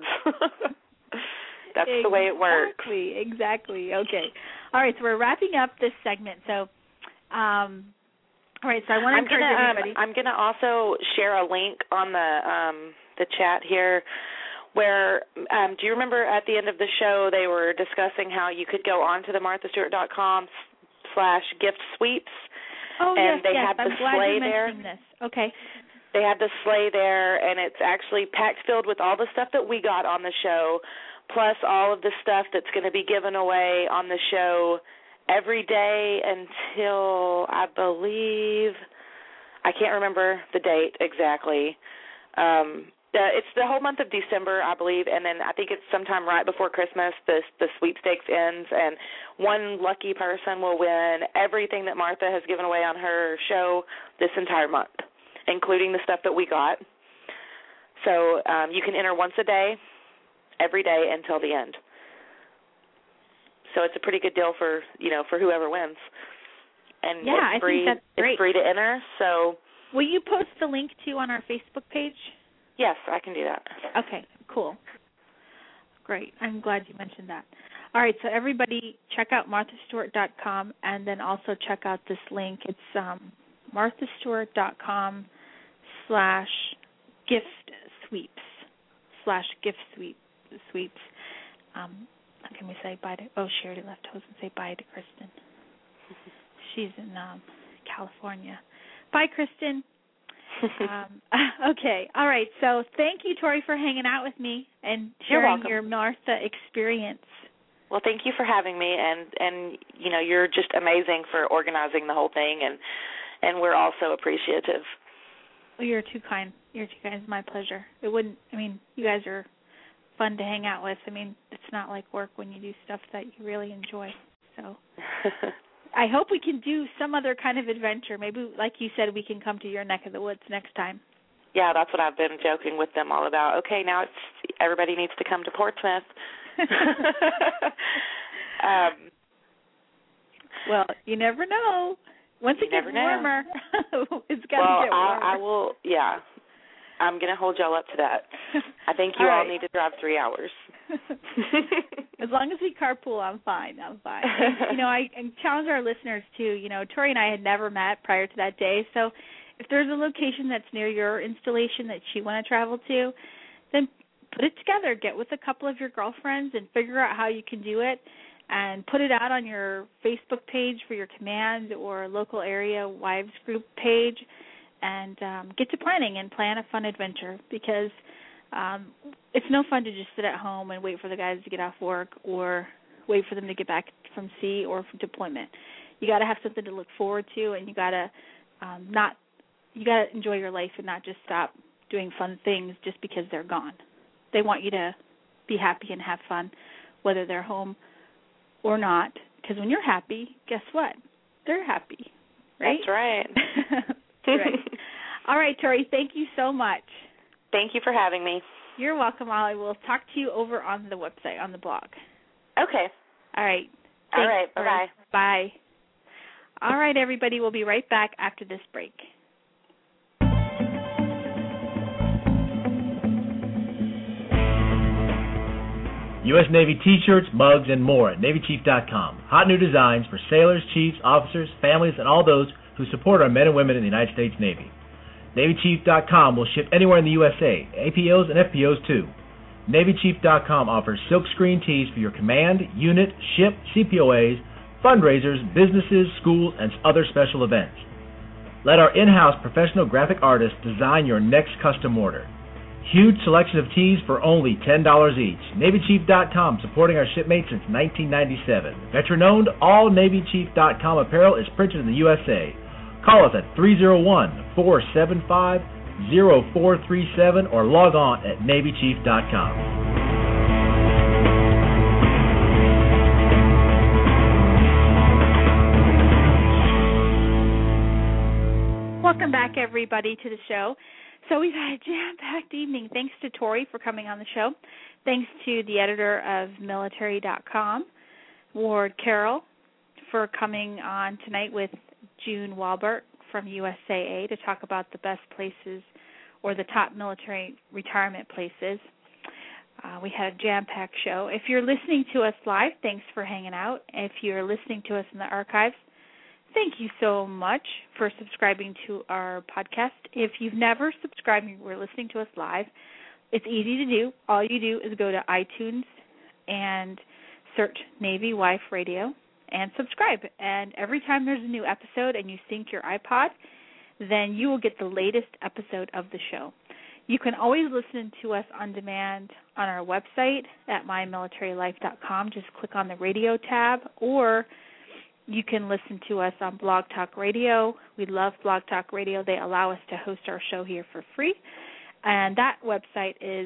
That's the way it works. Exactly. Okay. All right, so we're wrapping up this segment. So, all right, so I want to encourage everybody. I'm going to also share a link on the chat here where, do you remember at the end of the show they were discussing how you could go on to the MarthaStewart.com/gift sweeps? Oh, and yes, they had the sleigh there. This. Okay. They had the sleigh there, and it's actually packed filled with all the stuff that we got on the show, plus all of the stuff that's going to be given away on the show every day until, I believe, I can't remember the date exactly. It's the whole month of December, I believe, and then I think it's sometime right before Christmas the sweepstakes ends, and one lucky person will win everything that Martha has given away on her show this entire month, including the stuff that we got. So you can enter once a day, every day until the end. So it's a pretty good deal for whoever wins. And yeah, it's free. I think that's great. It's free to enter. So will you post the link to on our Facebook page? Yes, I can do that. Okay, cool. Great. I'm glad you mentioned that. All right, so everybody check out MarthaStewart.com, and then also check out this link. It's MarthaStewart.com/gift-sweeps. Can we say bye to, she already left. I was going to say bye to Kristen. She's in California. Bye, Kristen. Okay. All right. So thank you, Tori, for hanging out with me and sharing your Martha experience. Well, thank you for having me, and you're just amazing for organizing the whole thing, and we're also appreciative. Well, you're too kind. It's my pleasure. You guys are fun to hang out with. It's not like work when you do stuff that you really enjoy. So I hope we can do some other kind of adventure. Maybe, like you said, we can come to your neck of the woods next time. Yeah, that's what I've been joking with them all about. Okay, now everybody needs to come to Portsmouth. Well, you never know. Once it gets warmer, it's got to get warmer. I will, yeah. I'm going to hold y'all up to that. I think you all need to drive 3 hours. As long as we carpool, I'm fine. And, I challenge our listeners, too. Tori and I had never met prior to that day, so if there's a location that's near your installation that you want to travel to, then put it together. Get with a couple of your girlfriends and figure out how you can do it, and put it out on your Facebook page for your command or local area wives group page, and get to planning and plan a fun adventure, because it's no fun to just sit at home and wait for the guys to get off work or wait for them to get back from sea or from deployment. You got to have something to look forward to, and you got to enjoy your life and not just stop doing fun things just because they're gone. They want you to be happy and have fun, whether they're home or not, because when you're happy, guess what? They're happy, right? That's right. Right. All right, Tori, thank you so much. Thank you for having me. You're welcome, Ollie. We'll talk to you over on the website, on the blog. Okay. All right. All right. Bye-bye. Bye. All right, everybody. We'll be right back after this break. U.S. Navy t-shirts, mugs, and more at NavyChief.com. Hot new designs for sailors, chiefs, officers, families, and all those who support our men and women in the United States Navy. NavyChief.com will ship anywhere in the USA, APOs and FPOs too. NavyChief.com offers silkscreen tees for your command, unit, ship, CPOAs, fundraisers, businesses, schools, and other special events. Let our in-house professional graphic artists design your next custom order. Huge selection of tees for only $10 each. NavyChief.com, supporting our shipmates since 1997. Veteran-owned, all NavyChief.com apparel is printed in the USA. Call us at 301-475-0437 or log on at NavyChief.com. Welcome back, everybody, to the show. So we've had a jam-packed evening. Thanks to Tori for coming on the show. Thanks to the editor of Military.com, Ward Carroll, for coming on tonight with June Walbert from USAA to talk about the best places or the top military retirement places. We had a jam-packed show. If you're listening to us live, thanks for hanging out. If you're listening to us in the archives, thank you so much for subscribing to our podcast. If you've never subscribed and we're listening to us live, it's easy to do. All you do is go to iTunes and search Navy Wife Radio and subscribe. And every time there's a new episode and you sync your iPod, then you will get the latest episode of the show. You can always listen to us on demand on our website at mymilitarylife.com. Just click on the radio tab, or you can listen to us on Blog Talk Radio. We love Blog Talk Radio. They allow us to host our show here for free. And that website is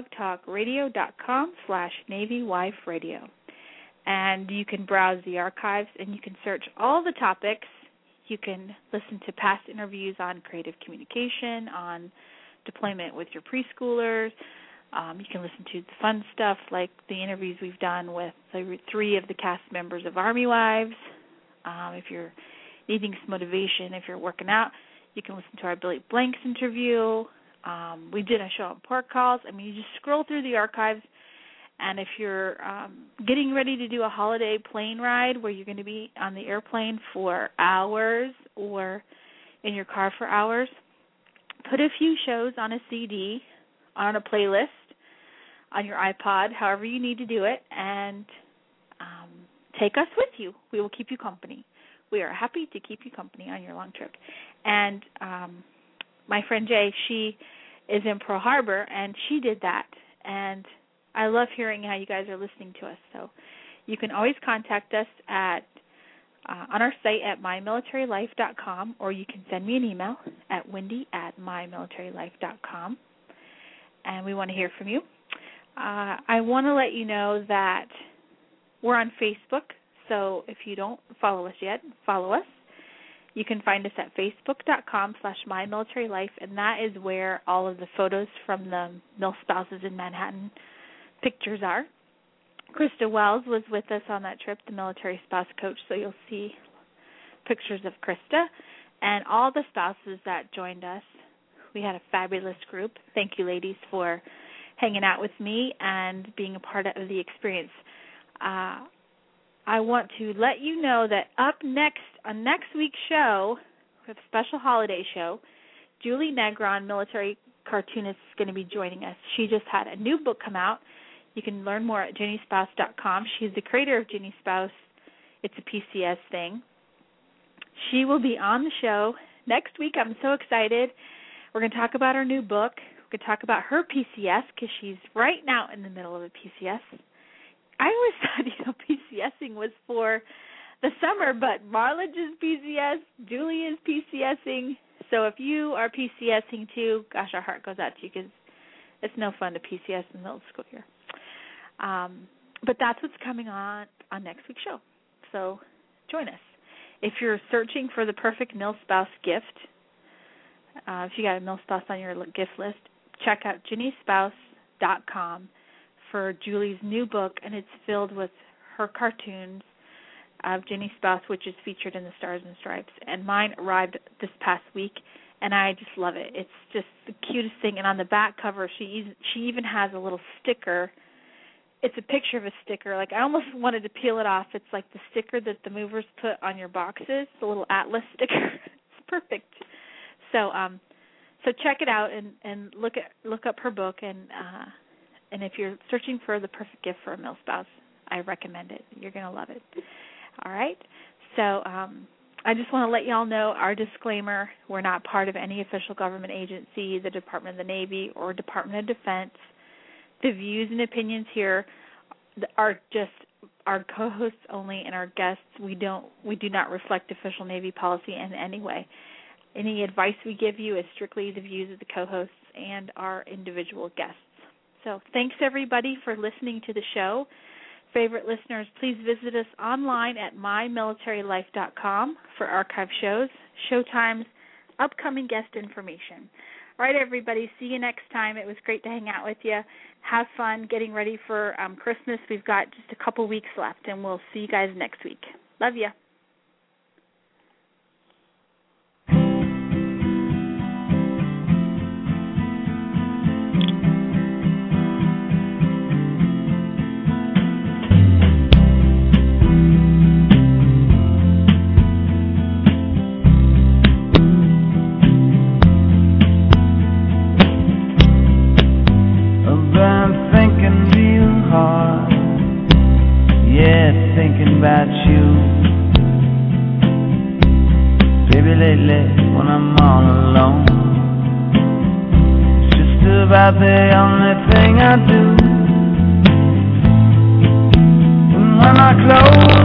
blogtalkradio.com/NavyWifeRadio. And you can browse the archives and you can search all the topics. You can listen to past interviews on creative communication, on deployment with your preschoolers. You can listen to the fun stuff like the interviews we've done with 3 of the cast members of Army Wives. If you're needing some motivation, if you're working out, you can listen to our Billy Blanks interview. We did a show on pork calls. I mean, you just scroll through the archives, and if you're getting ready to do a holiday plane ride where you're going to be on the airplane for hours or in your car for hours, put a few shows on a CD, on a playlist, on your iPod, however you need to do it, and take us with you. We will keep you company. We are happy to keep you company on your long trip. And my friend Jay, she is in Pearl Harbor, and she did that. And I love hearing how you guys are listening to us. So you can always contact us at on our site at mymilitarylife.com, or you can send me an email at wendy@mymilitarylife.com. And we want to hear from you. I want to let you know that we're on Facebook, so if you don't follow us yet, follow us. You can find us at facebook.com/mymilitarylife, and that is where all of the photos from the Mil Spouses in Manhattan pictures are. Krista Wells was with us on that trip, the military spouse coach, so you'll see pictures of Krista and all the spouses that joined us. We had a fabulous group. Thank you, ladies, for hanging out with me and being a part of the experience. I want to let you know that up next, on next week's show, we have a special holiday show, Julie Negron, military cartoonist, is going to be joining us. She just had a new book come out. You can learn more at JennySpouse.com. She's the creator of Jenny Spouse. It's a PCS thing. She will be on the show next week. I'm so excited. We're going to talk about her new book. We're going to talk about her PCS because she's right now in the middle of a PCS. I always thought, PCSing was for the summer, but Marla is PCS, Julie is PCSing. So if you are PCSing too, gosh, our heart goes out to you because it's no fun to PCS in the middle of school year. But that's what's coming on next week's show. So join us. If you're searching for the perfect Mil Spouse gift, if you got a Mil Spouse on your gift list, check out JennySpouse.com for Julie's new book, and it's filled with her cartoons of Jenny Spouse, which is featured in the Stars and Stripes. And mine arrived this past week, and I just love it. It's just the cutest thing. And on the back cover, she even has a little sticker it's a picture of a sticker. Like, I almost wanted to peel it off. It's like the sticker that the movers put on your boxes, the little Atlas sticker. It's perfect. So check it out and look up her book, and if you're searching for the perfect gift for a milspouse, I recommend it. You're going to love it. All right. So I just want to let you all know our disclaimer. We're not part of any official government agency, the Department of the Navy, or Department of Defense. The views and opinions here are just our co-hosts only and our guests. We do not reflect official Navy policy in any way. Any advice we give you is strictly the views of the co-hosts and our individual guests. So thanks, everybody, for listening to the show. Favorite listeners, please visit us online at mymilitarylife.com for archive shows, show times, upcoming guest information. All right, everybody, see you next time. It was great to hang out with you. Have fun getting ready for Christmas. We've got just a couple weeks left, and we'll see you guys next week. Love you. About you, baby, lately when I'm all alone, it's just about the only thing I do. And when I close